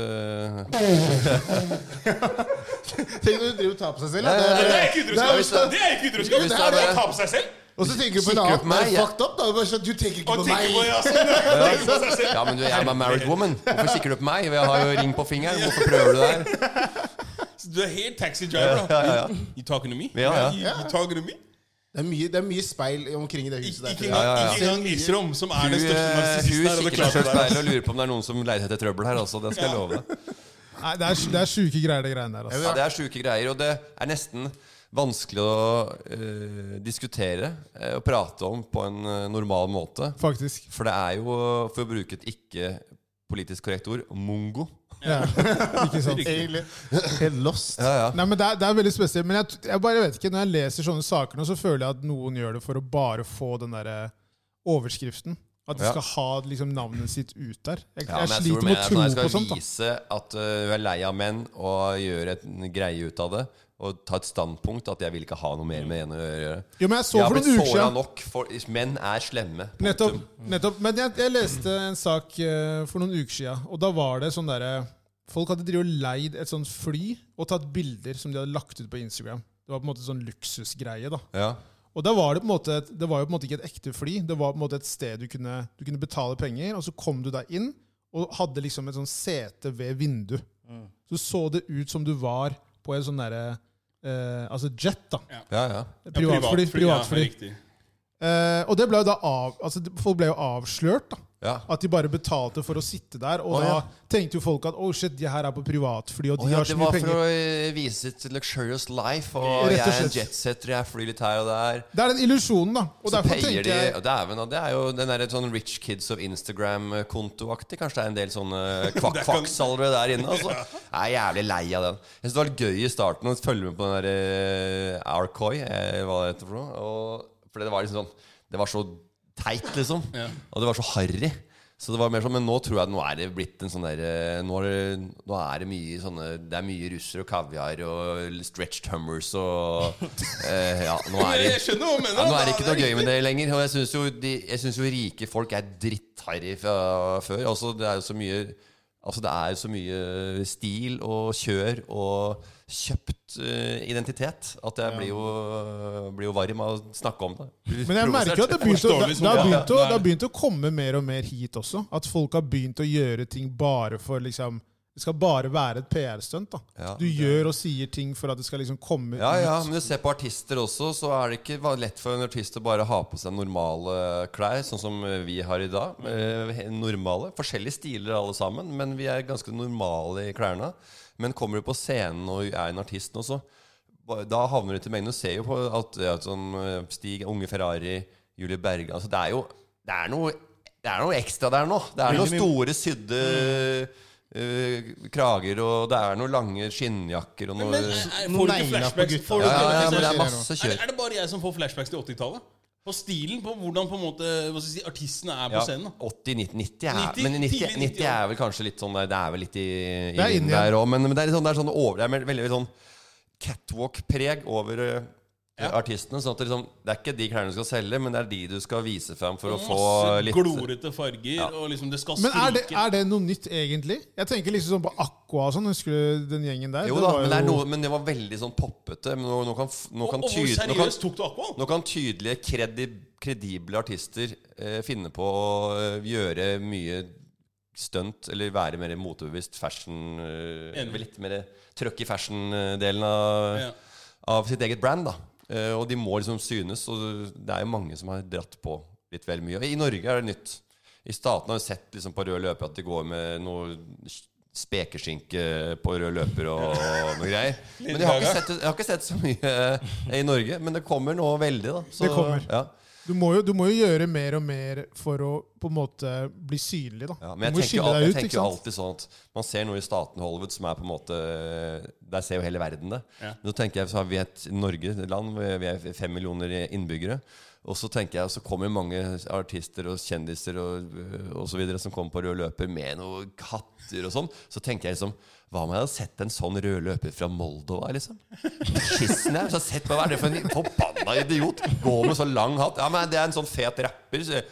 Tenk når du driver og tar på seg selv. Det er ikke utroskap. Det er å ta på seg selv. Og så tenker du på en annen. Det er fucked up da. Du tenker ikke på meg. Ja, men jeg er en married woman. Hvorfor kikker du på meg? Jeg har jo ring på fingeren. Hvorfor prøver du der? Du er helt taxi driver da. You talking to me? You talking to me? Det er mye speil omkring i det huset der. Ikke engang Isrom, som er det største narsissisten her. Hun kikker seg speil og lurer på om det er noen som leter etter trøbbel her. Altså. Det skal jeg love deg. Nei, det er syke greier, det greiene der. Altså. Ja, det er syke greier, og det er nesten vanskelig å diskutere og prate om på en normal måte. Faktisk. For det er jo, for å bruke et ikke-politisk korrekt ord, mongo. Ja, ikke sant. Egentlig helt lost. Nei, men det er veldig spesielt. Men jeg bare vet ikke, når jeg leser sånne saker nå, så føler jeg at noen gjør det for å bare få den der overskriften. At de skal ha liksom navnet sitt ut der. Jeg sliter med å tro på sånt. Jeg skal vise at hun er lei av menn og gjøre en greie ut av det. og ta et standpunkt at jeg vil ikke ha noe mer med en å gjøre. Jo, men jeg har blitt såret nok, menn slemme. Nettopp. Men jeg leste en sak for noen uker siden, og da var det sånn der, folk hadde drivet og leid et sånt fly og tatt bilder som de hadde lagt ut på Instagram. Det var på en måte sånn luksusgreie da. Ja. Og da var det på en måte, det var jo på en måte ikke et ekte fly, det var på en måte et sted du kunne betale penger, og så kom du der inn, og hadde liksom et sånn sete ved vindu. Så det ut som du var på en sånn der, altså jet da. Ja. Privatfly. Ja, riktig. Og det ble jo da folk ble jo avslørt da. Ja. At de bare betalte for å sitte der, og da tenkte jo folk at shit, de her på privatfly, og de har så mye penger. Det var for å vise et luxurious life, og jeg en jetsetter, jeg flyr litt her og der. Det den illusionen da, og så derfor tenker jeg... Det jo den der sånn Rich Kids of Instagram-kontoaktig, kanskje det en del sånne kvakk-salve der inne, altså. Jeg jævlig lei av den. Jeg synes det var litt gøy i starten å følge med på den der Arcoy, hva det heter for noe, for det var liksom sånn, det var så teit liksom, og det var så harry. Så det var mer sånn, men nå tror jeg nå det blitt en sånn der, nå det mye sånne, det mye russer og kaviar og stretched hummers og nå jeg skjønner hva du mener, nå det ikke noe gøy med det lenger, og jeg synes jo rike folk drittharry fra før. Altså det jo så mye, det så mye stil og kjør og kjøpt identitet at jeg blir jo varm av å snakke om det. Men jeg merker at det har begynt å komme mer og mer hit også. At folk har begynt å gjøre ting bare for liksom, det skal bare være et PR-stunt da. Du gjør og sier ting for at det skal liksom komme ut. Ja, men du ser på artister også, så det ikke lett for en artist å bare ha på seg normale klær, sånn som vi har i dag. Normale, forskjellige stiler alle sammen, men vi ganske normale i klærne. Men kommer du på scenen og en artist nå, så da havner du til mengden. Du ser jo på at sånn Stig, Unge Ferrari, Julie Berge, altså det noe ekstra der nå. Det noen store sydde krager, og det noen lange skinnjakker og noe... Får du ikke flashbacks? Men det masse kjør. Det bare jeg som får flashbacks til 80-tallet? På stilen, på hvordan på en måte, hva skal jeg si, artistene på scenen. 80-90, men 90 vel kanskje litt sånn, det vel litt i vinden der også, men det veldig sånn catwalk-preg over artistene, sånn at det ikke de klærne du skal selge, men det de du skal vise frem for å få litt... glorete farger, og liksom det skal skrike. Men det noe nytt egentlig? Jeg tenker liksom sånn på Aqua og sånn, husker du den gjengen der? Jo da, men det var veldig sånn poppete. Nå kan seriøst tok du Aqua? Nå kan tydelige, kredible artister finne på å gjøre mye stunt, eller være mer motebevisst fashion, litt mer trøkk i fashion-delen av sitt eget brand da. Og de må liksom synes, og det jo mange som har dratt på litt vel mye. I Norge det nytt. I staten har vi sett liksom på rød løper at de går med noe spekeskinke på rød løper og noe greier. Men jeg har ikke sett så mye i Norge, men det kommer nå veldig da. Så, det kommer. Ja. Du må jo gjøre mer og mer for å på en måte bli synlig da. Ja, men jeg tenker jo alltid sånn at man ser noe i staten Hollywood som på en måte, der ser jo hele verden det. Men så tenker jeg, så har vi et Norge, et land, vi 5 millioner innbyggere, og så tenker jeg, så kommer mange artister og kjendiser og så videre som kommer på rød løper med noen katter og sånn, så tenker jeg liksom, hva om jeg hadde sett en sånn rød løper fra Moldova, liksom? Kissen her, så har jeg sett på hva det for en forbanna idiot. Gå med så lang hatt. Ja, men det en sånn fet rapper, så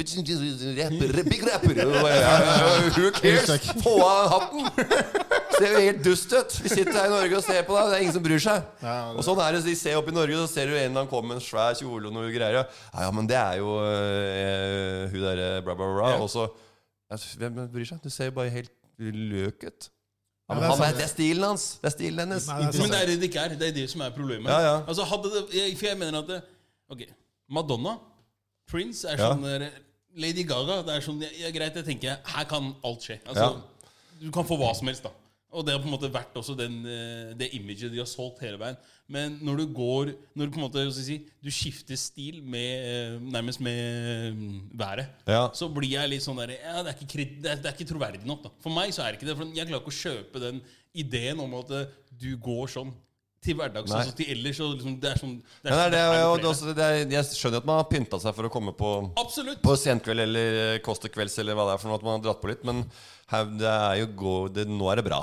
big rapper. Who cares? Få av hatten. Ser jo helt dust ut. Vi sitter her i Norge og ser på det. Det ingen som bryr seg. Og sånn det. De ser opp i Norge, så ser du en eller annen komme med en svær kjole og noe greier. Ja, men det jo hun der bla bla bla. Og så, hvem bryr seg? Du ser jo bare helt løk ut. Ja, det stilen hans. Det stilen hennes. Men det det ikke det det som problemet. Altså, for jeg mener at ok, Madonna, Prince sånn Lady Gaga, det sånn, greit, jeg tenker, her kan alt skje. Altså, du kan få hva som helst da. Og det har på en måte vært også det imaget de har solgt hele veien. Men når du på en måte, du skifter stil nærmest med været, så blir jeg litt sånn der, det ikke troverdig nok da. For meg så det ikke det, for jeg klarer ikke å kjøpe den ideen om at du går sånn til hverdags, altså til ellers liksom, det sånn, jeg skjønner at man har pyntet seg for å komme på senkveld eller kostekvelds eller hva det for noe, at man har dratt på litt. Men det jo nå det bra.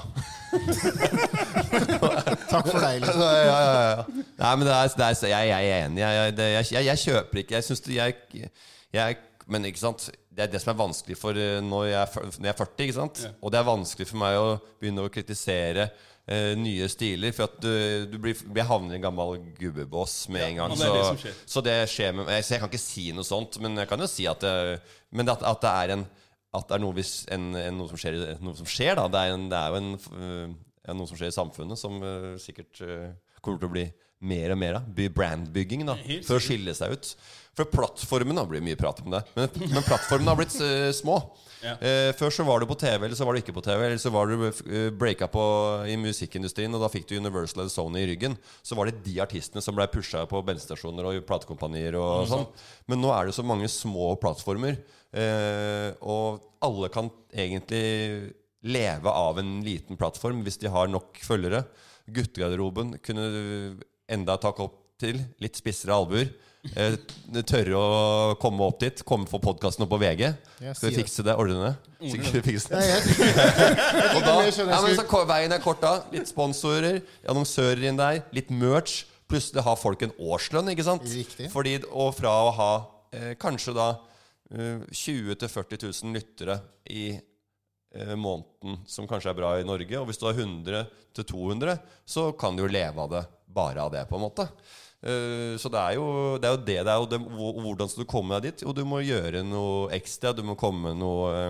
Takk for deg liksom. Nei, men jeg enig. Jeg kjøper ikke. Jeg synes men ikke sant, det som vanskelig for når jeg er 40, ikke sant? Og det vanskelig for meg å begynne å kritisere nye stiler, for at du blir havner i en gammel gubbebås med en gang. Så det skjer med meg. Så jeg kan ikke si noe sånt, men jeg kan jo si at det noe som skjer da. Det jo noe som skjer i samfunnet som sikkert kommer til å bli mer og mer av. Brandbygging da, for å skille seg ut. For plattformen har blitt mye prat om det, men plattformen har blitt små. Før så var du på TV, eller så var du ikke på TV, eller så var du breaka på i musikkindustrien, og da fikk du Universal eller Sony i ryggen. Så var det de artistene som ble pushet på bensinstasjoner og i platekompanier og sånn. Men nå det så mange små plattformer, og alle kan egentlig leve av en liten plattform hvis de har nok følgere. Guttegarderoben kunne enda takke opp til litt spissere albuer. Tørre å komme opp dit, komme for podcasten opp på VG. Skal vi fikse det, ordne det? Sikkert fikse det. Og da, men så veien kort da. Litt sponsorer, annonsører inn der, litt merch. Plutselig har folk en årslønn, ikke sant? Fordi, og fra å ha kanskje da 20 til 40 000 lyttere i måneden, som kanskje bra i Norge. Og hvis du har 100 til 200, så kan du jo leve av det, bare av det på en måte. Så det jo hvordan skal du komme deg dit? Jo, du må gjøre noe ekstra. Du må komme med noe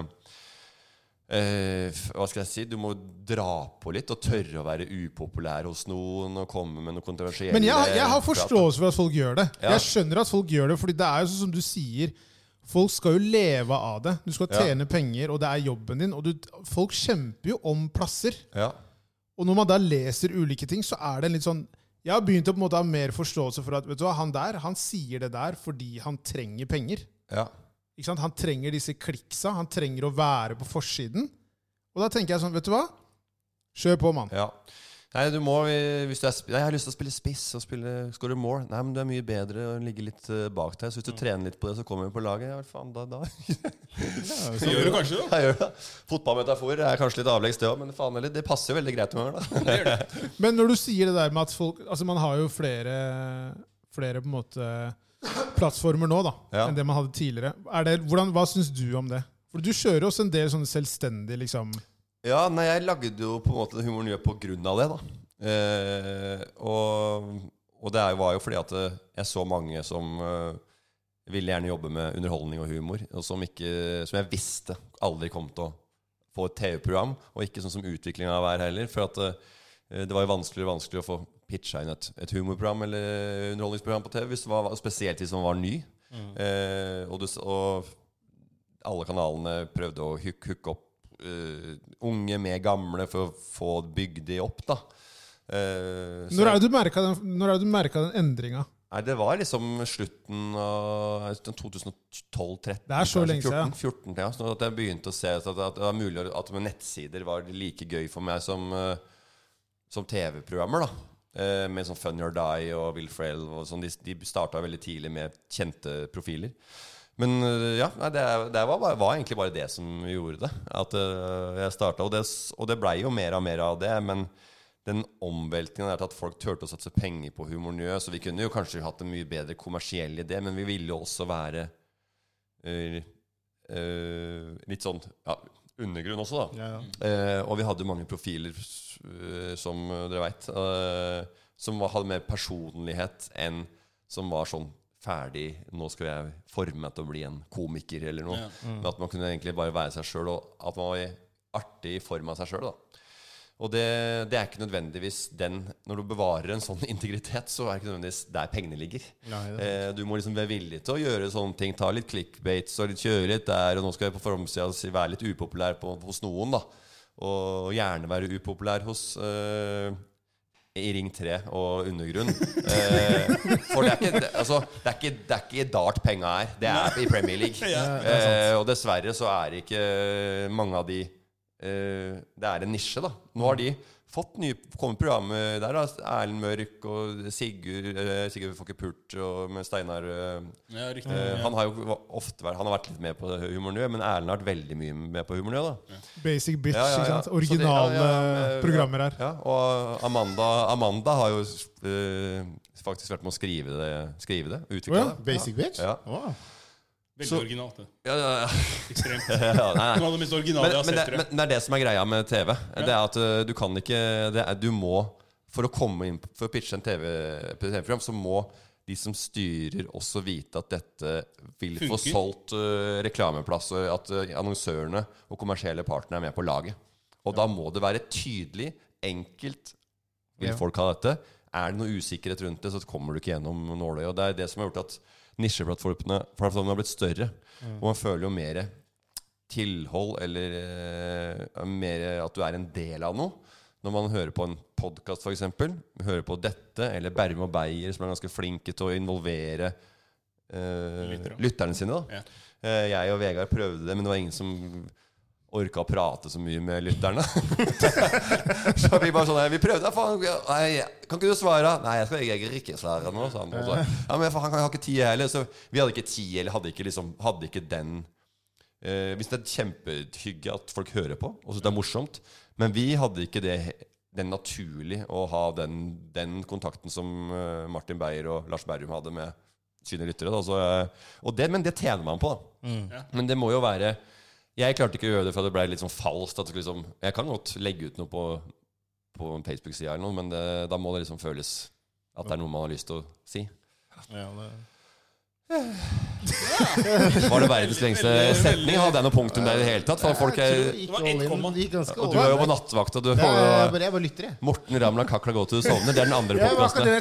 hva skal jeg si? Du må dra på litt og tørre å være upopulær hos noen og komme med noe kontroversielle. Men jeg har forståelse for at folk gjør det. Jeg skjønner at folk gjør det, fordi det jo sånn som du sier. Folk skal jo leve av det. Du skal tjene penger, og det jobben din. Og folk kjemper jo om plasser. Og når man da leser ulike ting, så det en litt sånn. Jeg har begynt å på en måte ha mer forståelse for at vet du hva, han sier det der fordi han trenger penger. Ikke sant? Han trenger disse kliksa, han trenger å være på forsiden. Og da tenker jeg sånn, vet du hva? Kjør på, mann. Nei, du må, hvis jeg har lyst til å spille spiss og score more. Nei, men det mye bedre å ligge litt bak deg. Så hvis du trener litt på det, så kommer du på laget. Ja, faen, da. Så gjør du kanskje det? Jeg gjør det. Fotballmetafor kanskje litt avleggs det også, men faen, det passer veldig greit med meg da. Det gjør det. Men når du sier det der med at folk, altså man har jo flere på en måte plattformer nå da, enn det man hadde tidligere. Hva synes du om det? For du kjører også en del sånne selvstendige liksom. Ja, nei, jeg lagde jo på en måte Humor Nye på grunn av det da. Og det var jo fordi at jeg så mange som ville gjerne jobbe med underholdning og humor, og som jeg visste aldri kom til å få et TV-program, og ikke sånn som utviklingen av hver heller, for at det var jo vanskelig å få pitcha inn et humorprogram eller underholdningsprogram på TV, spesielt hvis man var ny. Og alle kanalene prøvde å hooke opp unge med gamle for å få bygd de opp da. Når du merket den endringen? Nei, det var liksom slutten av 2012-13. Det så lenge siden. 14, ja. Så at jeg begynte å se at det var mulig at med nettsider var like gøy for meg som TV-programmer da. Med sånn Funny or Die og Will Ferrell og sånn. De startet veldig tidlig med kjente profiler. Men ja, det var egentlig bare det som gjorde det. At jeg startet, og det ble jo mer og mer av det, men den omveltningen til at folk tørte å satse penger på Humor Nye, så vi kunne jo kanskje hatt en mye bedre kommersiell idé, men vi ville jo også være litt sånn, undergrunn også da. Og vi hadde mange profiler, som dere vet, som hadde mer personlighet enn som var sånn, ferdig, nå skal jeg forme meg til å bli en komiker eller noe. Men at man kunne egentlig bare være seg selv, og at man var artig i form av seg selv da. Og det ikke nødvendigvis når du bevarer en sånn integritet, så ikke nødvendigvis der pengene ligger. Du må liksom være villig til å gjøre sånne ting, ta litt clickbaits og kjøre litt der, og nå skal jeg på formsiden være litt upopulær hos noen da. Og gjerne være upopulær hos i Ring 3 og undergrunn. For det ikke dart penger det i Premier League. Og dessverre så ikke mange av de det en nisje da. Nå har de fått kommet programmer der da, Erlend Mørk og Sigurd Fokke-Pult og med Steinar han har jo ofte han har vært litt med på Humor Nå, men Erlend har vært veldig mye med på Humor Nå da. Basic Bitch, ikke sant? Originale programmer her. Ja, og Amanda har jo faktisk vært med å skrive det utvikle det. Basic Bitch? Ja. Veldig originalt det. Ja. Ekstremt. Noe av det mest originale jeg har sett. Men det det som greia med TV. Det at du kan ikke du må, for å komme inn for å pitche en TV-program, så må de som styrer også vite at dette vil få solgt reklameplass, og at annonsørene og kommersielle partnere med på laget. Og da må det være tydelig, enkelt, vil folk ha dette. Det noe usikkerhet rundt det, så kommer du ikke gjennom nåløyet. Og det det som har gjort at nisjeplattformene har blitt større, og man føler jo mer tilhold, eller mer at du en del av noe. Når man hører på en podcast for eksempel, hører på dette, eller Berme og Beyer, som ganske flinke til å involvere lytterne sine da. Jeg og Vegard prøvde det, men det var ingen som orka å prate så mye med lytterne. Så vi bare sånn, vi prøvde, kan ikke du svare? Nei, jeg ikke svare nå, sa han. Ja, men han har ikke tid heller, så vi hadde ikke tid, eller hadde ikke den hvis det kjempehygge at folk hører på, og så det morsomt, men vi hadde ikke den naturlig å ha den kontakten som Martin Beyer og Lars Berrum hadde med sine lyttere da. Men det tjener man på da. Men det må jo være jeg klarte ikke å gjøre det, for det ble litt sånn falskt at jeg kan godt legge ut noe på en Facebook-side eller noe, men da må det føles at det noe man har lyst til å si. Var det verdens lengste setning? Hadde jeg noe punktum der i det hele tatt? For folk det var 1,9 og du jo på nattevakt, og du jeg bare lytter jeg. Morten Ramla Kakla gå til du sovner. Det den andre podcasten.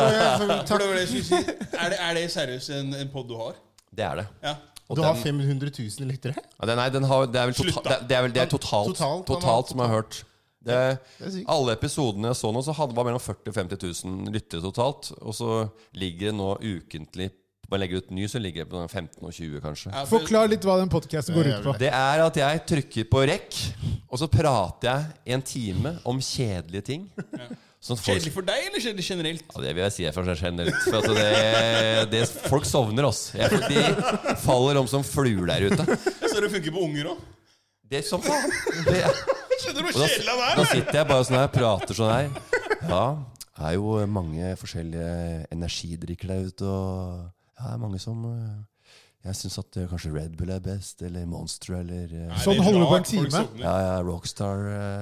Det seriøst en podd du har? Det det. Ja. Og du har 500 000 lyttere? Ja, nei, det totalt som jeg har hørt. Alle episodene jeg så nå, så var mellom 40 og 50 000 lyttere totalt. Og så ligger det nå ukentlig, man legger ut ny, så ligger det på 15 og 20 kanskje. Forklar litt hva den podcasten går ut på. Det at jeg trykker på rekk, og så prater jeg en time om kjedelige ting. Kjedelig for deg, eller kjedelig generelt? Ja, det vil jeg si for generelt. For at folk sovner oss. De faller om som fluer der ute. Så det funker på unger også? Det som faen. Skjønner du hvor kjedelig han Da sitter jeg bare sånn her, prater sånn her. Ja, det jo mange forskjellige energidrikker der ute, og mange som jeg synes at kanskje Red Bull best, eller Monster, eller sånn holder du på en time? Ja, Rockstar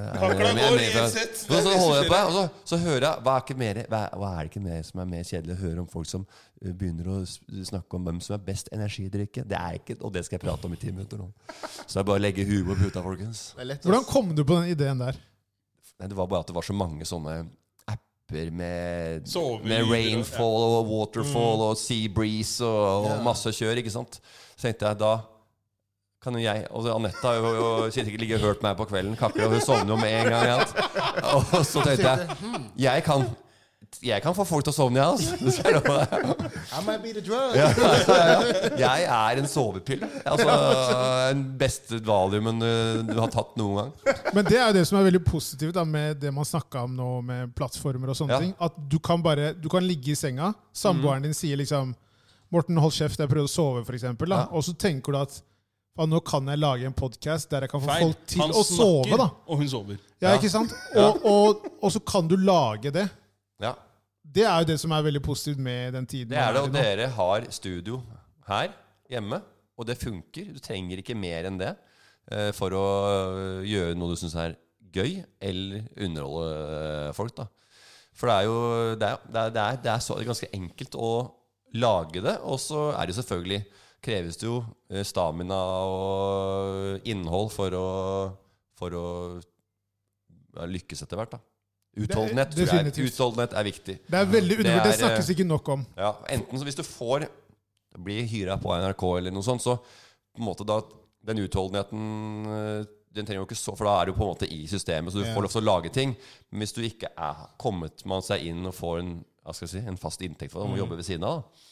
Så holder jeg på, og så hører jeg hva det ikke mer som mer kjedelig å høre om folk som begynner å snakke om hvem som best energidrikke. Det ikke, og det skal jeg prate om i 10 minutter nå. Så det bare å legge humor på puta, folkens. Hvordan kom du på den ideen der? Nei, det var bare at det var så mange sånne med rainfall og waterfall og sea breeze og masse kjør, ikke sant? Så tenkte jeg, da kan jo jeg, og Anette har jo sikkert ikke ligget og hørt meg på kvelden, Kakla, hun sovner jo med en gang igjen. Og så tenkte jeg jeg kan få folk til å sovne, det skal jeg love deg. I might be the drug. Jeg en sovepille. Altså, den beste valiumen du har tatt noen gang. Men det jo det som veldig positivt da, med det man snakket om nå med plattformer og sånne ting. At du kan ligge i senga, samboeren din sier liksom Morten, hold kjeft, jeg prøver å sove for eksempel. Og så tenker du at nå kan jeg lage en podcast der jeg kan få folk til å sove. Da. Og hun sover. Ja, ikke sant? Og så kan du lage det. Ja. Det jo det som veldig positivt med den tiden. Det det, og dere har studio her hjemme, og det funker. Du trenger ikke mer enn det for å gjøre noe du synes gøy, eller underholde folk. Da. For det jo det så ganske enkelt å lage det, og så det selvfølgelig kreves det jo stamina og innhold for å lykkes etter hvert da. Utholdenhet viktig. Det veldig undervurdert, det snakkes ikke nok om. Ja, enten så hvis du blir hyret på NRK eller noe sånt, så på en måte da, den utholdenheten, den trenger jo ikke så, for da du på en måte i systemet, så du får lov til å lage ting. Men hvis du ikke kommet man seg inn og får en fast inntekt for det, må jobbe ved siden av da.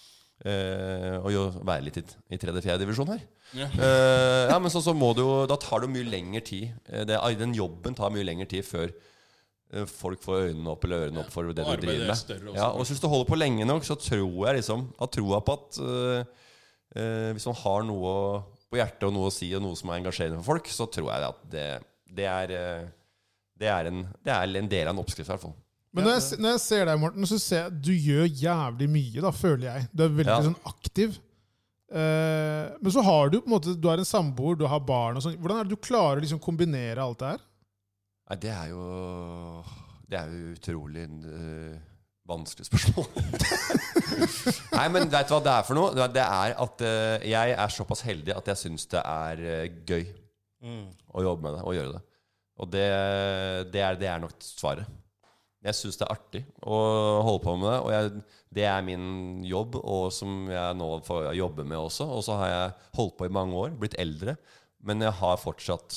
og jo være litt i 3.-4. divisjon her. Men så må du jo, da tar det mye lengre tid. Den jobben tar mye lengre tid før folk får øynene opp eller ørene opp for det du driver med. Og hvis du holder på lenge nok, så tror jeg liksom har troa på at hvis man har noe på hjertet og noe å si og noe som engasjerende for folk, så tror jeg at det er en del av en oppskrift i hvert fall. Men når jeg ser deg, Morten, så ser jeg at du gjør jævlig mye, da, føler jeg. Du er veldig sånn aktiv. Men så har du på en måte, du har en samboer, du har barn og sånn. Hvordan er det du klarer å liksom kombinere alt det her? Nei, det er jo utrolig vanskelig spørsmål. Nei, men vet du hva det er for noe? Det er at jeg er såpass heldig at jeg synes det er gøy å jobbe med det og gjøre det. Og det er nok svaret. Jeg synes det er artig å holde på med det, og det er min jobb, og som jeg nå får jobbe med også. Og så har jeg holdt på i mange år, blitt eldre, men jeg har fortsatt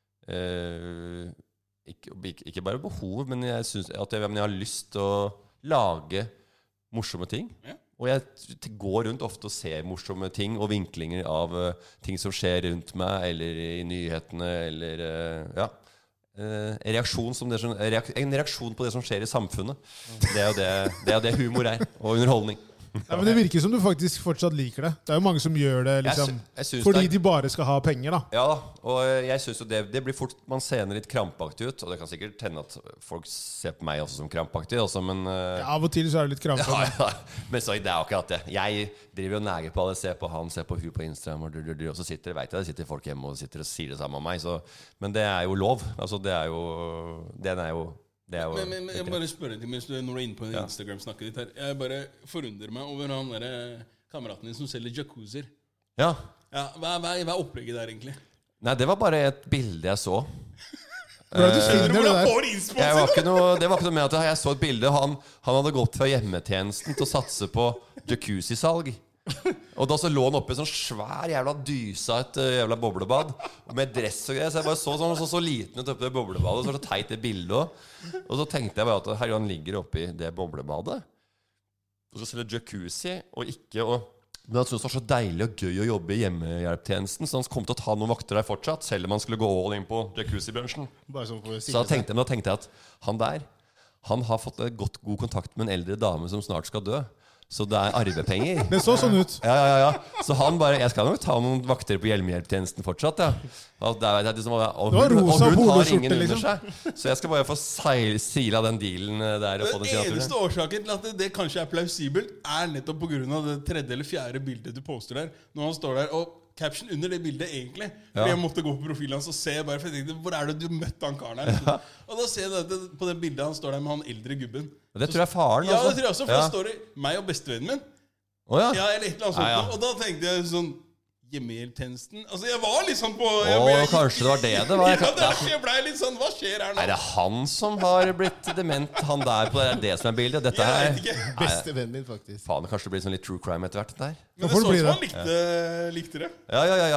ikke bare behov, men jeg synes at jeg har lyst til å lage morsomme ting. Og jeg går rundt ofte og ser morsomme ting og vinklinger av ting som skjer rundt meg, eller i nyhetene, eller en reaksjon på det som skjer i samfunnet. Det er jo det humor er, og underholdning. Ja, men det virker som du faktisk fortsatt liker det. Det er jo mange som gjør det liksom, fordi de bare skal ha penger, da. Ja, og jeg synes jo det blir fort, man ser litt krampaktig ut, og det kan sikkert hende at folk ser på meg også som krampaktig også, men av og til så er det litt krampaktig. Men så det er jo akkurat det. Jeg driver og næger på alle, ser på han, ser på hun på Instagram, og så sitter folk hjemme og sitter og sier det samme om meg, men det er jo lov. Altså, Men jeg bare spør deg mens du er inne på Instagram-snakket ditt her. Jeg bare forundrer meg over han der kameraten din som selger jacuzzier. Hva er opplegget der egentlig? Nei, det var bare et bilde jeg så. Hvordan får innspo? Det var ikke noe med at jeg så et bilde. Han hadde gått fra hjemmetjenesten til å satse på jacuzzi-salg. Og da så lå han oppe i sånn svær jævla dysa, et jævla boblebad med dress og greier. Så jeg bare så liten ut oppe i det boblebadet. Så teit det bildet også. Og så tenkte jeg bare at herre, han ligger oppe i det boblebadet og så selger jacuzzi men han syntes det var så deilig og gøy å jobbe i hjemmehjelptjenesten, så han kom til å ta noen vakter der fortsatt, selv om han skulle gå all in på jacuzzi-bransjen. Så da tenkte jeg at han har fått god kontakt med en eldre dame som snart skal dø. Så det er arvepenger. Det så sånn ut. Ja. Så han bare, jeg skal nok ta noen vakter på hjemmehjelptjenesten fortsatt, og hun har ingen under seg. Så jeg skal bare få sila den dealen der. Den eneste årsaken til at det kanskje er plausibelt, er nettopp på grunn av det 3. eller 4. bildet du poster der. Når han står der, og caption under det bildet egentlig. Fordi jeg måtte gå på profilen hans og se bare, for jeg tenkte, hvor er det du møtte han karen her? Og da ser jeg på det bildet han står der med han eldre gubben. Det tror jeg er faren også. Ja, det tror jeg også, for det står det meg og bestevennen min. Eller et eller annet sånt. Og da tenkte jeg sånn, hjemmehjelptjenesten. Altså, jeg var litt sånn på kanskje det var det var. Jeg ble litt sånn, hva skjer her nå? Er det han som har blitt dement, han der på det som er bildet? Dette her bestevennen min, faktisk. Faen, kanskje det blir sånn litt true crime etter hvert der. Men det så ut som han likte det. Ja,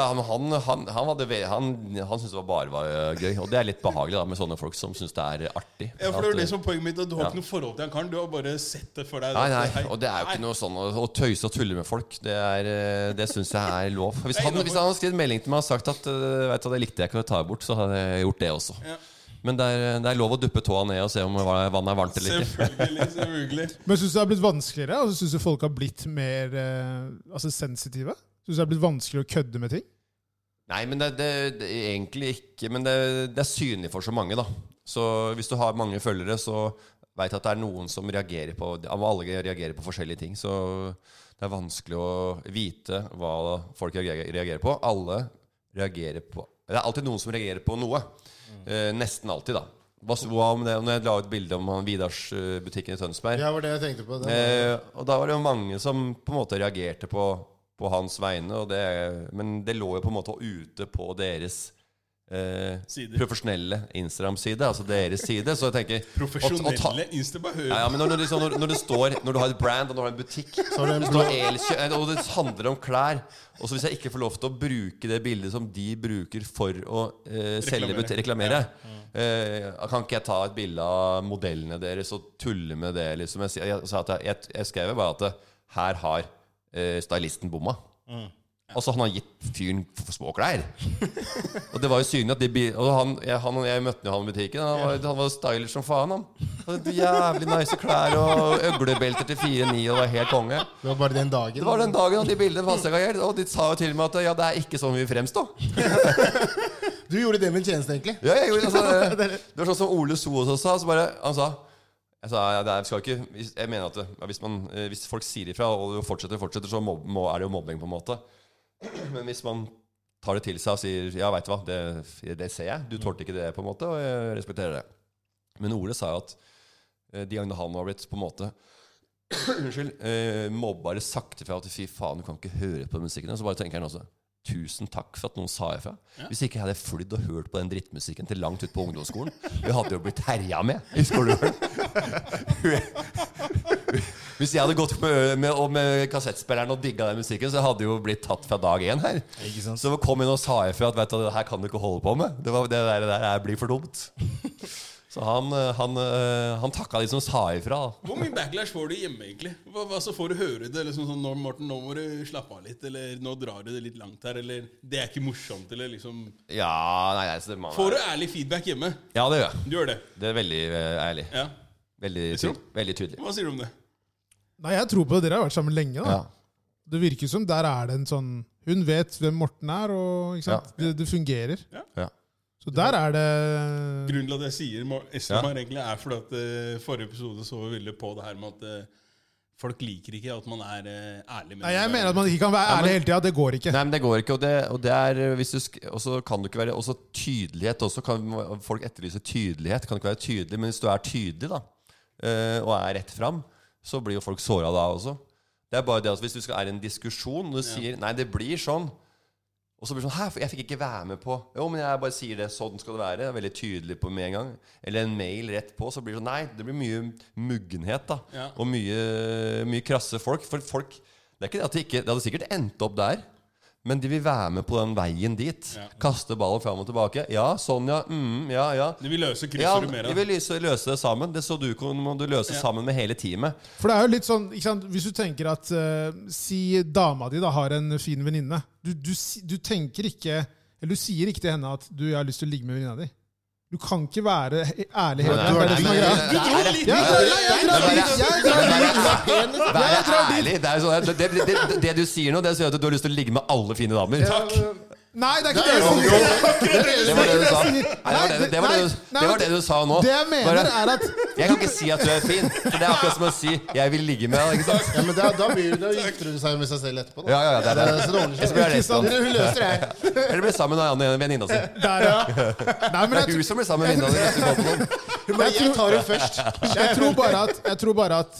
han syntes det bare var gøy. Og det er litt behagelig da, med sånne folk som synes det er artig. Ja, for det er det som poenget mitt, at du har ikke noe forhold til han karen. Du har bare sett det for deg. Nei, og det er jo ikke noe sånn å tøyse og tulle med folk. Det synes jeg er lov. Hvis han hadde skrevet melding til meg og sagt at vet du, det likte jeg ikke å ta bort, så hadde jeg gjort det også. Men det er lov å duppe tåa ned og se om vannet er varmt eller ikke. Selvfølgelig. Men synes du det har blitt vanskeligere? Altså, synes du folk har blitt mer sensitive? Synes du det har blitt vanskeligere å kødde med ting? Nei, men det egentlig ikke. Men det er synlig for så mange da. Så hvis du har mange følgere, så vet jeg at det er noen som reagerer på, alle reagerer på forskjellige ting. Så det er vanskelig å vite hva folk reagerer på. Alle reagerer på. Det er alltid noen som reagerer på noe. Nesten alltid da. Når jeg la ut bilde om Vidars butikken i Tønsberg. Ja, var det jeg tenkte på. Og da var det jo mange som på en måte reagerte på hans vegne. Men det lå jo på en måte ute på deres profesjonelle Instagram-side, altså deres side. Så jeg tenker profesjonelle Instagram. Ja, men når du har et brand og når du har en butikk, og det handler om klær, og så hvis jeg ikke får lov til å bruke det bildet som de bruker for å reklamere, kan ikke jeg ta et bilde av modellene deres og tulle med det liksom. Jeg skrev bare at her har stylisten bomma. Altså han har gitt fyren for små klær. Og det var jo synlig at jeg møtte han i butikken. Han var stylish som faen han. Jævlig nice klær og øglebelter til 4,9. Og det var helt konge. Det var bare den dagen. Det var den dagen og de bildene passet ikke helt. Og de sa jo til meg at det er ikke sånn vi fremstå. Du gjorde det med en tjeneste egentlig. Ja, jeg gjorde det. Det var sånn som Ole So også sa. Han sa jeg mener at hvis folk sier ifra og fortsetter, så er det jo mobbing på en måte. Men hvis man tar det til seg og sier ja, vet du hva, det ser jeg. Du tålte ikke det på en måte, og jeg respekterer det. Men Ole sa jo at de gangene han var blitt på en måte mobba eller sagt ifra at fy faen, du kan ikke høre på musikken, så bare tenker han også tusen takk for at noen sa ifra. Hvis ikke jeg hadde flydd og hørt på den drittmusikken til langt ut på ungdomsskolen, vi hadde jo blitt herja med i skolegården. Hvis jeg hadde gått med kassettspilleren og digget den musikken, så hadde jeg jo blitt tatt fra dag 1 her. Så kom inn og sa ifra at vet du, det her kan du ikke holde på med. Det der blir for dumt. Så han takket de som sa ifra. Hvor mye backlash får du hjemme egentlig? Så får du høre det liksom sånn, Morten, nå må du slappe av litt, eller nå drar du det litt langt her, eller det er ikke morsomt, eller liksom... Ja, nei, får du ærlig feedback hjemme? Ja, det gjør jeg. Du gjør det? Det er veldig ærlig. Ja. Veldig tydelig. Hva sier du om det? Nei, jeg tror på det. Dere har vært sammen lenge da. Ja. Det virker som der er det en sånn... Hun vet hvem Morten er, og ikke sant? Ja. Det fungerer. Ja. Så der er det... Grunnen til at jeg sier Estomar egentlig er fordi at forrige episode så vi veldig på det her med at folk liker ikke at man er ærlig med. Nei, jeg mener at man ikke kan være ærlig hele tiden. Det går ikke. Nei, men det går ikke, og det er hvis og så kan du ikke være også tydelighet også, kan folk etterlyse tydelighet, kan ikke være tydelig, men hvis du er tydelig da, og er rett frem, så blir jo folk såret da også. Det er bare det at hvis du er i en diskusjon, og du sier, nei, det blir sånn, og så blir det sånn, hæ, jeg fikk ikke være med på. Jo, men jeg bare sier det, sånn skal det være. Jeg er veldig tydelig på med en gang. Eller en mail rett på, så blir det sånn, nei, det blir mye muggenhet da. Ja. Og mye krasse folk. For folk, det er ikke det at det hadde sikkert endt opp der. Men de vil være med på den veien dit. Ja. Kaste ballen frem og tilbake. Ja, sånn, ja. Ja. De vil løse krysser du mer av. De vil løse det sammen. Det så må du løse sammen med hele teamet. For det er jo litt sånn, ikke sant? Hvis du tenker at si dama di da har en fin venninne. Du tenker ikke, eller du sier ikke til henne at du har lyst til å ligge med venninna di. Du kan ikke være ærlig hele tiden. Det er det som er greia. Du tror litt. Vær ærlig. Det du sier nå, det er at du har lyst til å ligge med alle fine damer. Takk. Nei, det er ikke det jeg sier. Det var det du sa. Det var det du sa nå. Det jeg mener er at jeg kan ikke si at du er fin, for det er akkurat som å si jeg vil ligge med deg, ikke sant? Ja, men da gifter du seg med seg selv etterpå da. Ja, det er det. Så det ordner seg. Hun løser det. Eller blir sammen med en venninna si. Der, ja. Nei, men det er hun som blir sammen med venninna si. Jeg tar henne først. Jeg tror bare at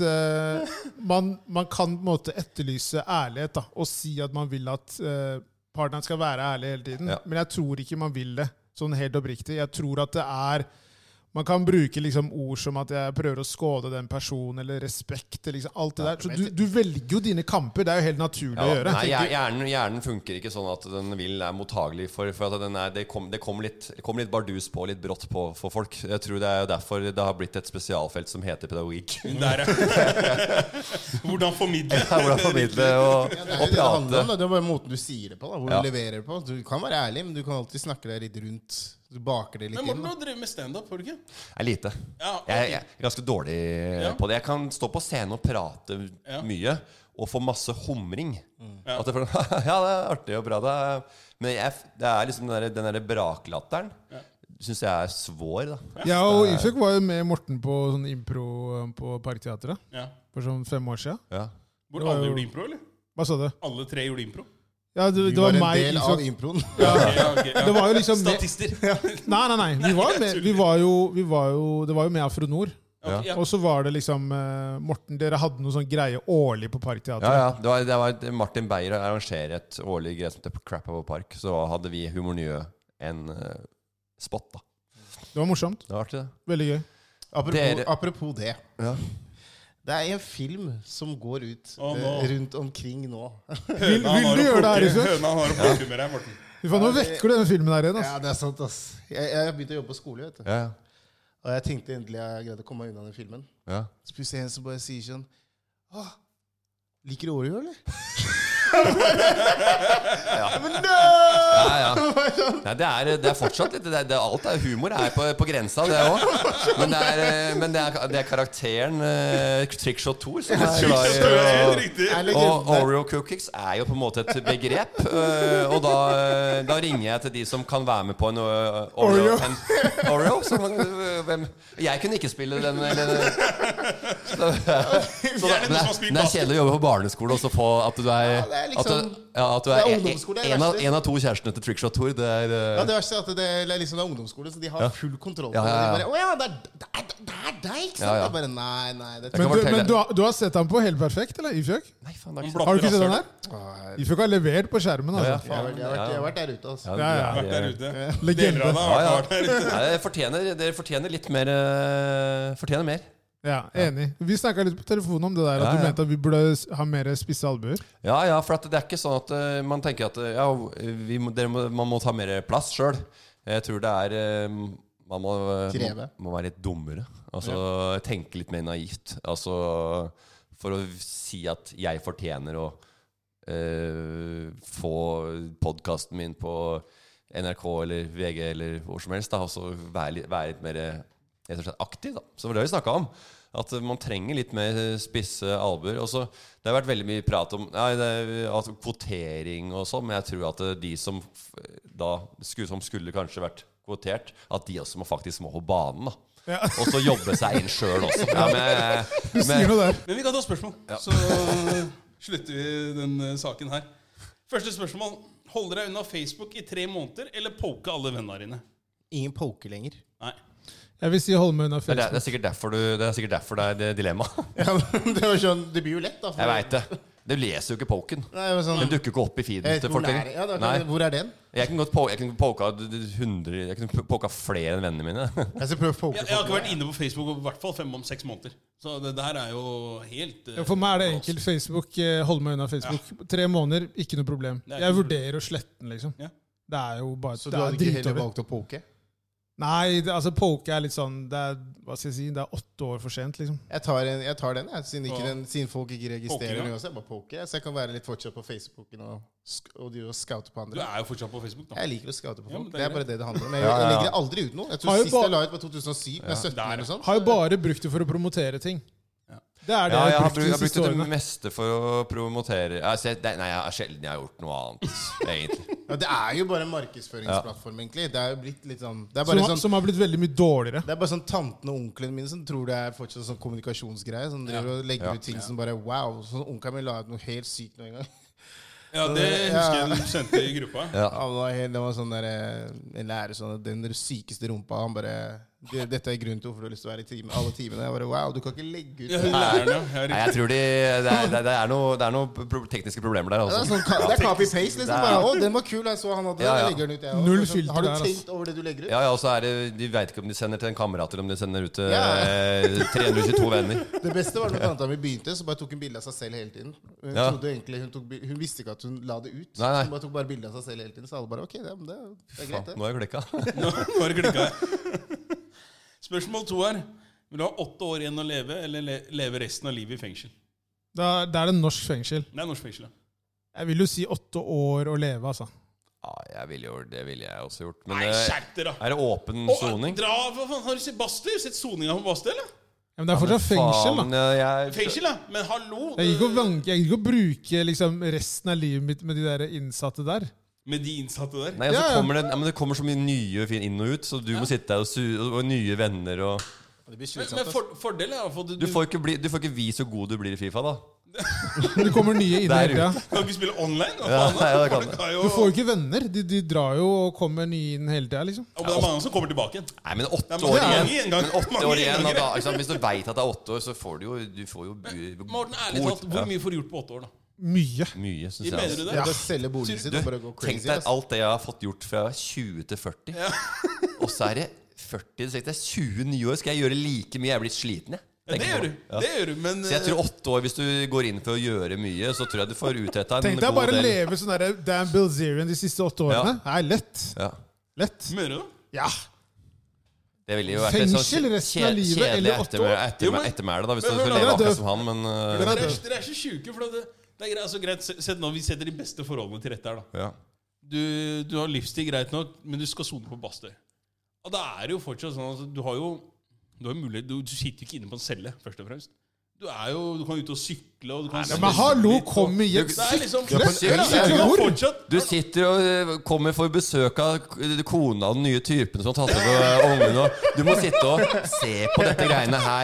man kan på en måte etterlyse ærlighet da, og si at man vil at partneren skal være ærlig hele tiden. Ja. Men jeg tror ikke man vil det sånn helt oppriktig. Jeg tror at det er man kan bruke liksom ord som at jeg prøver å skåde den personen, eller respekt, liksom, alt det der. Så du velger jo dine kamper, det er jo helt naturlig å gjøre. Nei, hjernen funker ikke sånn at den er mottagelig for at det kommer litt bardus på, litt brått på for folk. Jeg tror det er jo derfor det har blitt et spesialfelt som heter pedagogikk. Der, ja. Hvordan formidle. Hvordan formidle og prate. Det er bare måten du sier det på, da, hvor du leverer det på. Du kan være ærlig, men du kan alltid snakke deg litt rundt. Du baker det litt inn. Men Morten, du driver med stand-up, får du ikke? Lite. Ja, okay. Jeg er ganske dårlig på det. Jeg kan stå på scenen og prate mye, og få masse humring. Ja, det er artig og bra. Men det er liksom den der braklatteren. Synes jeg er svår, da. Ja, og Ifjok var jo med Morten på sånn impro på Parkteatret for sånn 5 år siden. Ja. Hvor alle gjorde impro, eller? Hva sa du? Alle 3 gjorde impro? Ja, det var en meg, del av improen. Okay. Det var jo liksom statister. Nei. Vi var jo med Afro Nord. Okay, og så var det liksom Morten, dere hadde noe sånn greie årlig på Parkteatret. Ja, det var Martin Beyer arrangerer et årlig greie som heter Crap of a Park. Så hadde vi Humor Nye en spot da. Det var morsomt. Det var artig det. Veldig gøy. Apropos det. Ja. Det er en film som går ut rundt omkring nå. Vil du gjøre det her, Ifjok? Høna har å plukke med deg, Morten. Nå vekker du denne filmen her igjen. Ja, det er sant, ass. Jeg har begynt å jobbe på skole, vet du. Ja. Og jeg tenkte endelig jeg greide å komme meg unna den filmen. Ja. Så plutselig en som bare sier sånn Liker du Oreo, eller? Men Nei, det er fortsatt litt alt er humor på grensa, det også. Men det er karakteren Trickshot Thor som glad i. Og Oreo cookies er jo på en måte et begrep. Og da ringer jeg til de som kan være med på en Oreo jeg kunne ikke spille den så det er kjedelig å jobbe på barneskole og så få at du er at du er en av to kjærestene til Trickshot Thor. Det verste er at det er liksom ungdomsskole, så de har full kontroll på det. De bare, det er deg, ikke sant? Jeg bare, nei Men du har sett ham på Helt Perfekt, eller? Ifjøk? Nei, faen, har du ikke sett den her? Ifjøk har levert på skjermen, altså. Jeg har vært der ute, altså. Vært der ute. Legende. Dere fortjener litt mer. Fortjener mer. Ja, enig. Vi snakket litt på telefonen om det der, at du mente at vi burde ha mer spisse albuer. Ja, for det er ikke sånn at man tenker at man må ta mer plass selv. Jeg tror det er man må være litt dummere. Altså tenke litt mer naivt. Altså for å si at jeg fortjener å få podcasten min på NRK eller VG eller hvor som helst da, og så være litt mer aktiv da. Så det har vi snakket om, at man trenger litt mer spisse albuer. Det har vært veldig mye prat om kvotering og sånn, men jeg tror at de som skulle kanskje vært kvotert, at de også faktisk må på banen da. Og så jobbe seg inn selv også. Men vi kan ta spørsmål, så slutter vi den saken her. Første spørsmål: holder deg unna Facebook i 3 måneder, eller poke alle vennene dine? Ingen poke lenger. Nei. Jeg vil si holde meg unna Facebook. Det er sikkert derfor det er det dilemma. Det blir jo lett da. Jeg vet det. Du leser jo ikke poken. Den dukker ikke opp i feeden til folk. Hvor er den? Jeg kunne poka flere enn vennene mine. Jeg har ikke vært inne på Facebook i hvert fall 5-6 måneder. Så det der er jo helt for meg er det enkelt. Facebook, hold meg unna Facebook 3 måneder, ikke noe problem. Jeg vurderer å slette den liksom. Det er jo bare. Så du hadde ikke heller valgt å poke? Nei, altså poke er litt sånn, hva skal jeg si, det er 8 år for sent liksom. Jeg tar den, siden folk ikke registrerer den også. Jeg bare poker, så jeg kan være litt fortsatt på Facebooken og scoute på andre. Du er jo fortsatt på Facebook da. Jeg liker å scoute på folk, det er bare det handler om. Jeg legger aldri ut noe. Jeg tror sist jeg la ut var 2007 med 17 eller noe sånt. Har jo bare brukt det for å promotere ting. Det er det jeg har brukt det meste for å promotere. Nei, sjelden jeg har gjort noe annet egentlig. Det er jo bare en markedsføringsplattform egentlig. Det er jo blitt litt sånn, som har blitt veldig mye dårligere. Det er bare sånn tantene og onklene mine som tror det er fortsatt sånn kommunikasjonsgreie, som driver og legger ut ting som bare wow. Sånn onkelen min la ut noe helt sykt noen gang. Ja, det husker jeg du sendte i gruppa. Det var sånn der en lærer sånn, den sykeste rumpa, han bare dette er grunn til hvorfor du har lyst til å være i alle timene. Jeg bare, wow, du kan ikke legge ut Nei, jeg tror det er noen tekniske problemer der altså. Det er copy-paste liksom bare, den var kul, jeg så han hadde jeg legger den ut jeg. Null filter. Har du tenkt over det du legger ut? Ja, og så er det, de vet ikke om de sender til en kamerat eller om de sender ut til 322 venner. Det beste var når da vi begynte, så bare tok hun bilder av seg selv hele tiden. Hun trodde egentlig, hun visste ikke at hun la det ut. Hun bare tok bare bilder av seg selv hele tiden, så alle bare, ok, det er greit det. Nå er jeg klikka. Nå er det klikka. Spørsmål 2 er: vil du ha 8 år igjen å leve, eller leve resten av livet i fengsel? Da er det norsk fengsel. Det er norsk fengsel, ja. Jeg vil jo si 8 år å leve, altså. Ja, det ville jeg også gjort. Men nei, skjerp dere da. Er det åpen soning? Har du sett Bastøy? Sett soninga på Bastøy, eller? Ja, men det er fortsatt fengsel, da. Fengsel, ja. Men hallo. Jeg gikk ikke å bruke liksom, resten av livet mitt med de der innsatte der. Med de innsatte der? Nei, men det kommer så mye nye inn og ut, så du må sitte der og nye venner og Men fordelen er at du får ikke vise hvor god du blir i FIFA da. Det kommer nye inn hele tida. Kan du ikke spille online? Det kan du. Du får jo ikke venner. De drar jo og kommer nye inn hele tida liksom. Men det er mange som kommer tilbake igjen. Nei, men 8 år igjen da, hvis du vet at det er 8 år, så får du får jo Morten, ærlig talt, hvor mye får du gjort på 8 år da? Mye, synes jeg. Mener du det? Ja. Selge boligen sin og bare gå crazy. Tenk deg alt det jeg har fått gjort fra 20 til 40. Og så er det 40 til 20 nye år. Skal jeg gjøre like mye? Jeg er blitt sliten, jeg. Det gjør du, men så jeg tror 8 år, hvis du går inn for å gjøre mye, så tror jeg du får utrettet en god del. Tenk deg bare leve sånn der Dan Bilzerian de siste 8 årene. Nei, lett. Ja. Lett. Mener du det? Ja. Det ville jo vært fengsel resten av livet eller 8 år ettermæle da, hvis du skulle leve akkurat som han, men dere så syke, for det er greit. Sett nå, vi setter de beste forholdene til rette her da. Du har livstid greit nok, men du skal sone på Bastøy. Og da det jo fortsatt sånn at du har mulighet, du sitter jo ikke inne på en celle, først og fremst. Du kan ut og sykle og du kan men hallo, kom igjen. Du sitter og kommer for besøk av kona og den nye typen som har tatt på ungen. Du må sitte og se på dette greiene her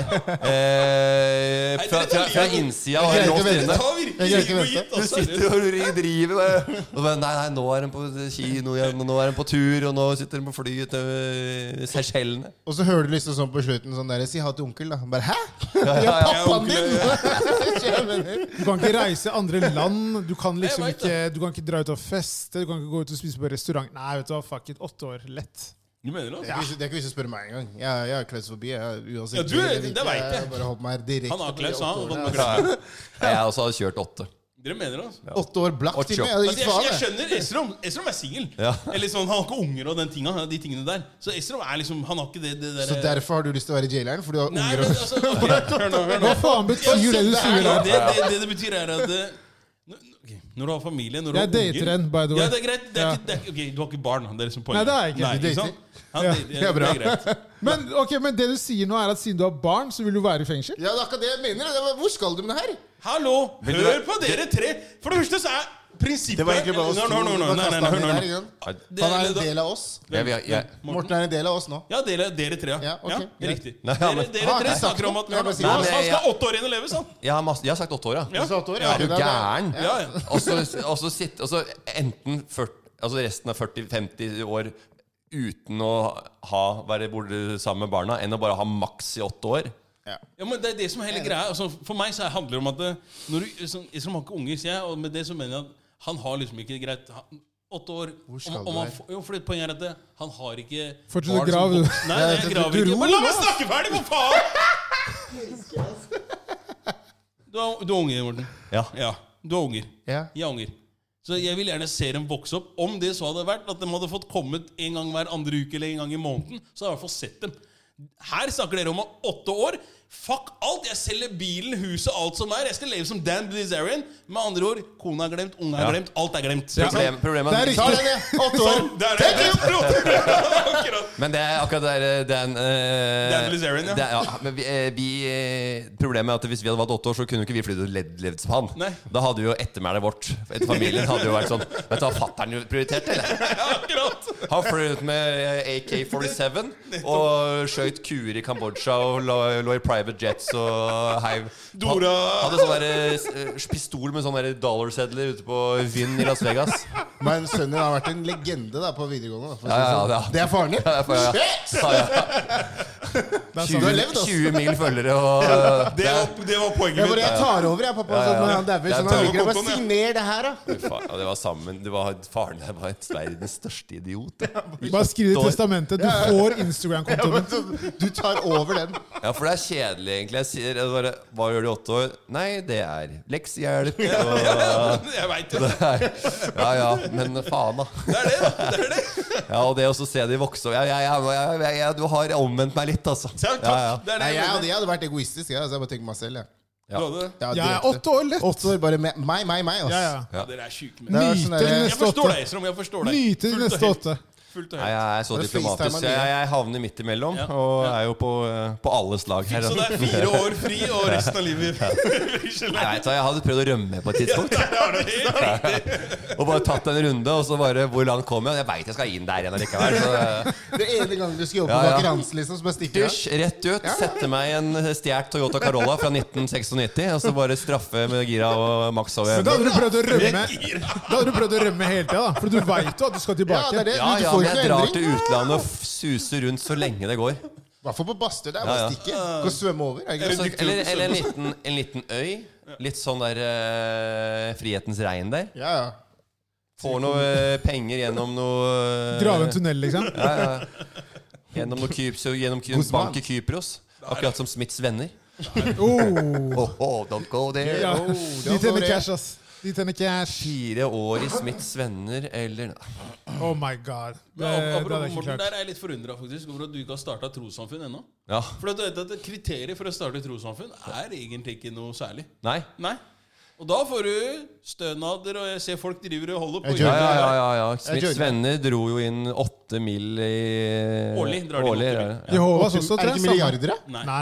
fra innsida og låst inne. Du sitter og driver og nei, nå den på kino igjen, og nå den på tur, og nå sitter den på flyet til Seychellene. Og så hører du liksom sånn på slutten sånn der, si ha til onkel da. Bare, hæ? Ja, pappa du kan ikke reise andre land. Du kan liksom ikke dra ut og feste. Du kan ikke gå ut og spise på restaurant. Nei, vet du hva, fuck it, 8 år, lett. Du mener det? Det er ikke hvis du spør meg en gang. Jeg har klaustrofobi. Ja, det vet jeg. Bare holdt meg direkte. Han har klaus, han. Jeg også har kjørt 8. Dere mener det, 8 år blakk til meg. Jeg skjønner, Esrom singel. Eller sånn, han har ikke unger og de tingene der. Så Esrom liksom, han har ikke det der. Så derfor har du lyst til å være i jaileren? Fordi du har unger og... Hør nå. Hva faen betyr det du sier der? Det betyr at når du har familie, når du har unger... Jeg dater en, by the way. Ja, det greit. Du har ikke barn, det liksom poenget. Nei, det er ikke. Det er greit. Men det du sier nå at siden du har barn, så vil du være i fengsel? Ja, det er ikke det jeg mener. Hvor skal du med det her? Hallo, hør på dere tre. For det første så prinsippet. Det var egentlig bare oss to. Nei. Han en del av oss. Morten en del av oss nå. Ja, dere tre, ja. Okay. Riktig. Dere tre snakker om at han skal 8 år inn og leve, sånn. Jeg har sagt 8 år, ja. Er du gæren? Og så enten 40, altså resten av 40-50 år uten å være borte sammen med barna, enn å bare ha maks i 8 år. Ja, men det det som hele greia. Altså, for meg så handler det om at når du som har ikke unger, sier jeg, og med det så mener jeg at han har liksom ikke greit 8 år. For poenget at han har ikke fortsatt grav. Nei, jeg graver ikke. Men la meg snakke ferdig, for faen! Du har unger, Morten. Ja. Du har unger. Jeg har unger. Så jeg vil gjerne se dem vokse opp. Om det så hadde vært at de hadde fått kommet en gang hver andre uke eller en gang i måneden, så hadde jeg i hvert fall sett dem. Her snakker dere om 8 år. Fuck alt, jeg selger bilen, huset, alt som jeg skal leve som Dan Bilzerian. Med andre ord, kona glemt, unga glemt, alt glemt. Problemet det riktig. 8 år. Men det akkurat Dan Bilzerian, problemet at hvis vi hadde vært 8 år, så kunne ikke vi levd som han. Nei. Da hadde jo ettermælet vårt, etter familien, hadde jo vært sånn. Vet du hva fatteren jo prioritert, eller? Akkurat. Han fløy ut med AK-47 og skjøt kuer i Kambodsja og lå i private jets og heiv. Hadde sånn der pistol med sånne dollarsedler ute på Vinn i Las Vegas. Men sønnen har vært en legende da på videregående. Det er faren din? Shit! 20 mil følgere og det var poenget mitt. Jeg tar over, jeg, pappa. Han dauer. Bare signer det her, da. Det var sammen. Faren der var verdens største idiot. Bare skriv i testamentet. Du får Instagram-kontoen. Du tar over den. Ja, for det er kjedelig, egentlig. Jeg sier bare, hva gjør du i 8 år? Nei, det er leksehjelp. Jeg vet det. Ja, men faen da. Det er det. Ja, og det å se de vokse. Du har omvendt meg litt, altså. Jeg hadde vært egoistisk, så jeg bare tenker meg selv, Ja, 8 år lett. 8 år bare meg altså. Dere er syke med det. Jeg forstår deg, Esrom, jeg forstår deg. Nyte de neste 8. Nei, jeg er så diplomatisk. Jeg havner midt imellom og er jo på alles lag her. Så det er 4 år fri og resten av livet jeg hadde prøvd å rømme på et tidspunkt. Og bare tatt en runde, og så bare, hvor langt kom jeg? Jeg vet jeg skal inn der igjen likevel. Det ene gangen du skal jobbe på bakkeransen liksom, så bare stikker dusj, rett ut, sette meg en stjert Toyota Corolla fra 1996, og så bare straffe med gira og maks over. Men da hadde du prøvd å rømme hele tiden da, for du vet jo at du skal tilbake. Jeg drar til utlandet og suser rundt så lenge det går. Hvertfall på Bastøy, det er bare stikke. Gå svømme over. Eller en liten øy. Litt sånn der frihetens regn der. Får noe penger gjennom noe grave en tunnel, liksom. Gjennom noe bank i Kypros. Akkurat som Smiths venner. Don't go there. De tjener cash, ass. De tjener cash. 4 år i Smiths venner, eller Oh my god. Morten, der er jeg litt forundret faktisk over at du ikke har startet trossamfunn ennå. Ja. For at kriteriet for å starte trossamfunn er egentlig ikke noe særlig. Nei. Og da får du stønader, og jeg ser folk driver og holder på. Ja. Smiths venner dro jo inn 8 mil i årlig. Jehovas også, er det ikke milliarder?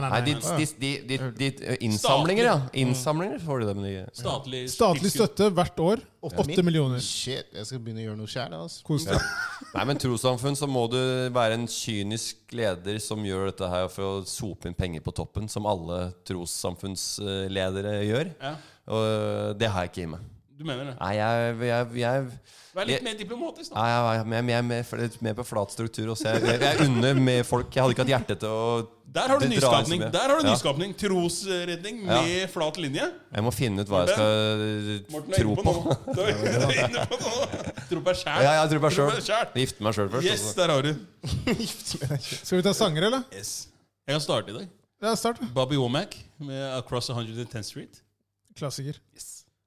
Nei, de innsamlinger, ja. Innsamlinger får du det. Statlig støtte hvert år. 8 millioner. Shit, jeg skal begynne å gjøre noe selv, altså. Nei, men trossamfunn så må du være en kynisk leder som gjør dette her for å sope inn penger på toppen, som alle trossamfunnsledere gjør. Ja. Og det har jeg ikke i meg. Du mener det? Nei, jeg Vær litt mer diplomatisk da. Nei, jeg er mer på flat struktur også. Jeg unner med folk. Jeg hadde ikke hatt hjerte til å Der har du nyskapning. Trosredning med flat linje. Jeg må finne ut hva jeg skal tro på. Du er inne på noe. Tro på deg selv. Ja, jeg tror på meg selv. Gifte meg selv først. Yes, der har du. Skal vi ta sanger, eller? Yes. Jeg kan starte i dag. Ja, start. Bobby Womack med Across 110th Street. Klassiker. Yes.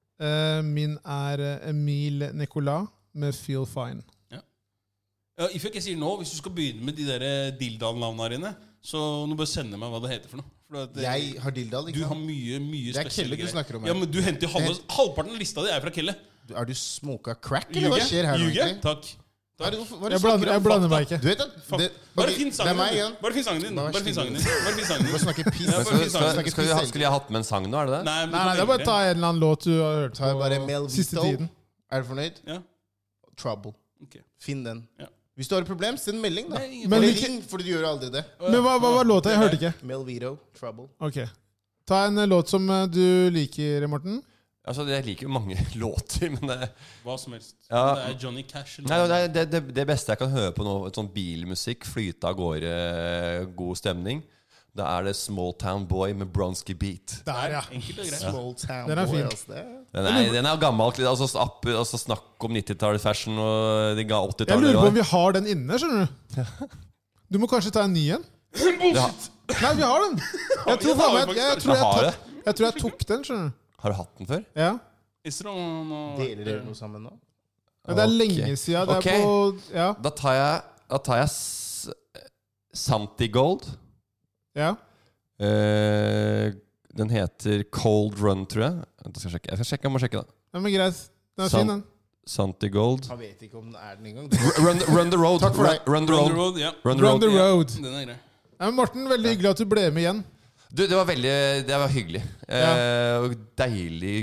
Min er Emil Nicolas med Feel Fine. Ja, if jeg ikke sier nå, hvis du skal begynne med de der Dildal-navnene her inne, så nå bør sende meg hva det heter for noe. For jeg har Dildal, ikke sant? Du har mye det er Kelle du snakker om her. Ja, men du henter halvparten av lista di er fra Kelle. Er du smoka crack, eller hva skjer her? Juge? Takk. Jeg blander meg ikke. Du vet det, bare finn sangen din. Bare finn sangen din. Bare snakke piss. Skulle jeg hatt med en sang nå, er det det? Nei, det er bare ta en eller annen låt du har hørt på siste tiden. Er du fornøyd? Ja. Trouble. Finn den. Hvis du har et problem, send melding da. Men ring, for du gjør aldri det. Men hva var låta? Jeg hørte ikke. Melvito, Trouble. Ok. Ta en låt som du liker, Morten. Altså, jeg liker jo mange låter, men det hva som helst. Ja. Det er Johnny Cash. Nei, det beste jeg kan høre på nå, et sånn bilmusikk, flyte av gårde, god stemning. Da er det Small Town Boy med Bronski Beat. Der, ja. Enkelt og greit. Small Town Den er fin. Boy, den er gammel. Altså snakk om 90-tallet-fashion og de ga 80-tallet. Jeg lurer på om vi har den inne, skjønner du. Du må kanskje ta en ny en. Bullshit! Nei, vi har den. Jeg tror jeg tok den, skjønner du. Har du hatt den før? Ja. Deler dere noe sammen nå? Ja, det er lenge siden. Det er på, ja. Da tar jeg Santi Gold. Ja. Den heter Cold Run, tror jeg. Jeg må sjekke det. Ja, men greit. Den er fin, den. Santi Gold. Han vet ikke om den er den engang. Run the Road. Takk for deg. Run the Road. Run the Road. Den er grei. Ja, Morten, veldig hyggelig at du ble med igjen. Du, det var hyggelig. Deilig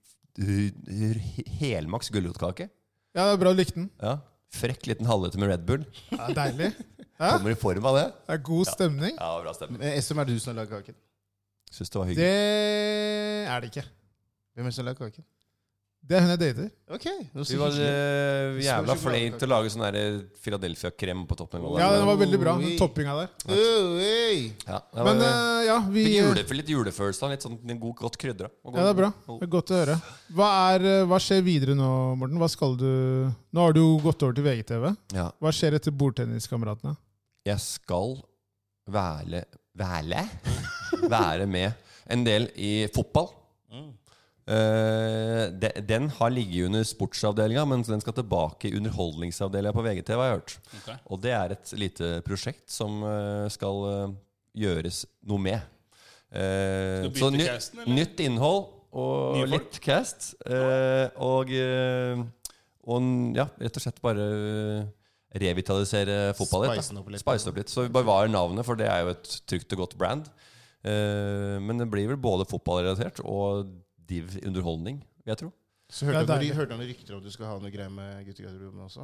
helmaks gulrotkake. Ja, det er bra du likte den. Ja. Frekk liten halvliter med Red Bull. Ja, deilig. Ja. Kommer i form av det. Det er god stemning. Ja, bra stemning. SM er du som har laget kaken? Synes det var hyggelig. Det er det ikke. Hvem er det som har laget kaken? Det er hun jeg dater. Ok, vi var jævla flink til å lage sånn der Philadelphia-krem på toppen. Ja, den var veldig bra. Toppinga der. Ja, men ja, vi litt julefølelse. Litt sånn godt krydder. Ja, det er bra. Det er godt å høre. Hva skjer videre nå, Morten? Hva skal du? Nå har du jo gått over til VGTV. Ja. Hva skjer etter bordtenniskameratene? Jeg skal være med en del i fotball. Den har ligget under sportsavdelingen, men den skal tilbake i underholdningsavdelingen på VGTV, har jeg hørt. Okay. Og det er et lite prosjekt som skal gjøres noe med. Så nytt innhold og litt cast. Og ja, rett og slett bare revitalisere fotball litt. Spice opp litt. Så vi bare var navnet, for det er jo et trygt og godt brand. Men det blir vel både fotballrelatert og div underholdning, vil jeg tro. Så hørte du noen rykter om du skal ha noe greier med guttegarderoben også?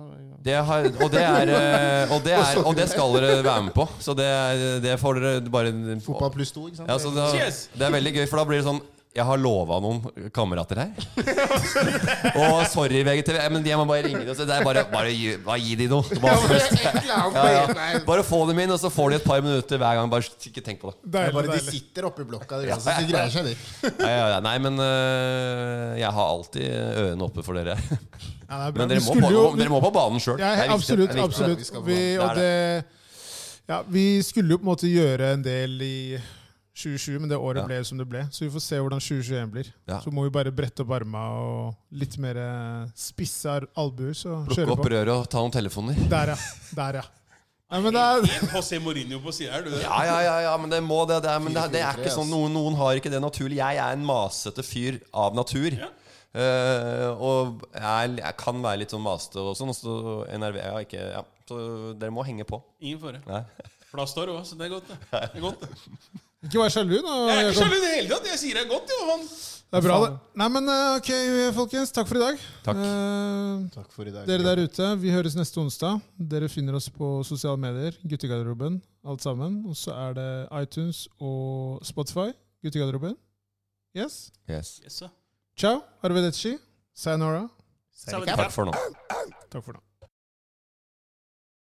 Og det skal dere være med på. Så det får dere bare Fotball pluss 2, ikke sant? Ja, så det er veldig gøy, for da blir det sånn jeg har lovet noen kamerater her. Og sorry VGTV, men de må bare ringe dem. Det er bare gi de noe. Bare få dem inn, og så får de et par minutter hver gang. Bare ikke tenk på det. De sitter oppe i blokka, så de greier seg litt. Nei, men jeg har alltid ørene oppe for dere. Men dere må på banen selv. Absolutt. Vi skulle jo på en måte gjøre en del i 2020, men det året ble som det ble. Så vi får se hvordan 2021 blir. Ja. Så må vi bare brette opp armene og litt mer spisse albuer, så kjøre på. Plukke opp røret og ta noen telefoner. Der, ja. Nei, men det er José Mourinho på siden her, du. Ja, men det må det. Men det er ikke sånn. Noen har ikke det naturlig. Jeg er en masete fyr av natur. Ja. Og jeg kan være litt sånn masete og sånn. Så dere må henge på. Ingen fare. For da står det også, så det er godt. Det er godt. Ikke vær sjalu nå. Jeg er ikke sjalu i det hele tatt. Jeg sier det er godt, jo. Det er bra, det. Nei, men ok, folkens. Takk for i dag. Takk for i dag. Dere der ute, vi høres neste onsdag. Dere finner oss på sosiale medier. Guttegarderoben, alt sammen. Og så er det iTunes og Spotify. Guttegarderoben. Yes? Yes, sir. Ciao. Arrivederci. Sayonara. Takk for nå. Takk for nå.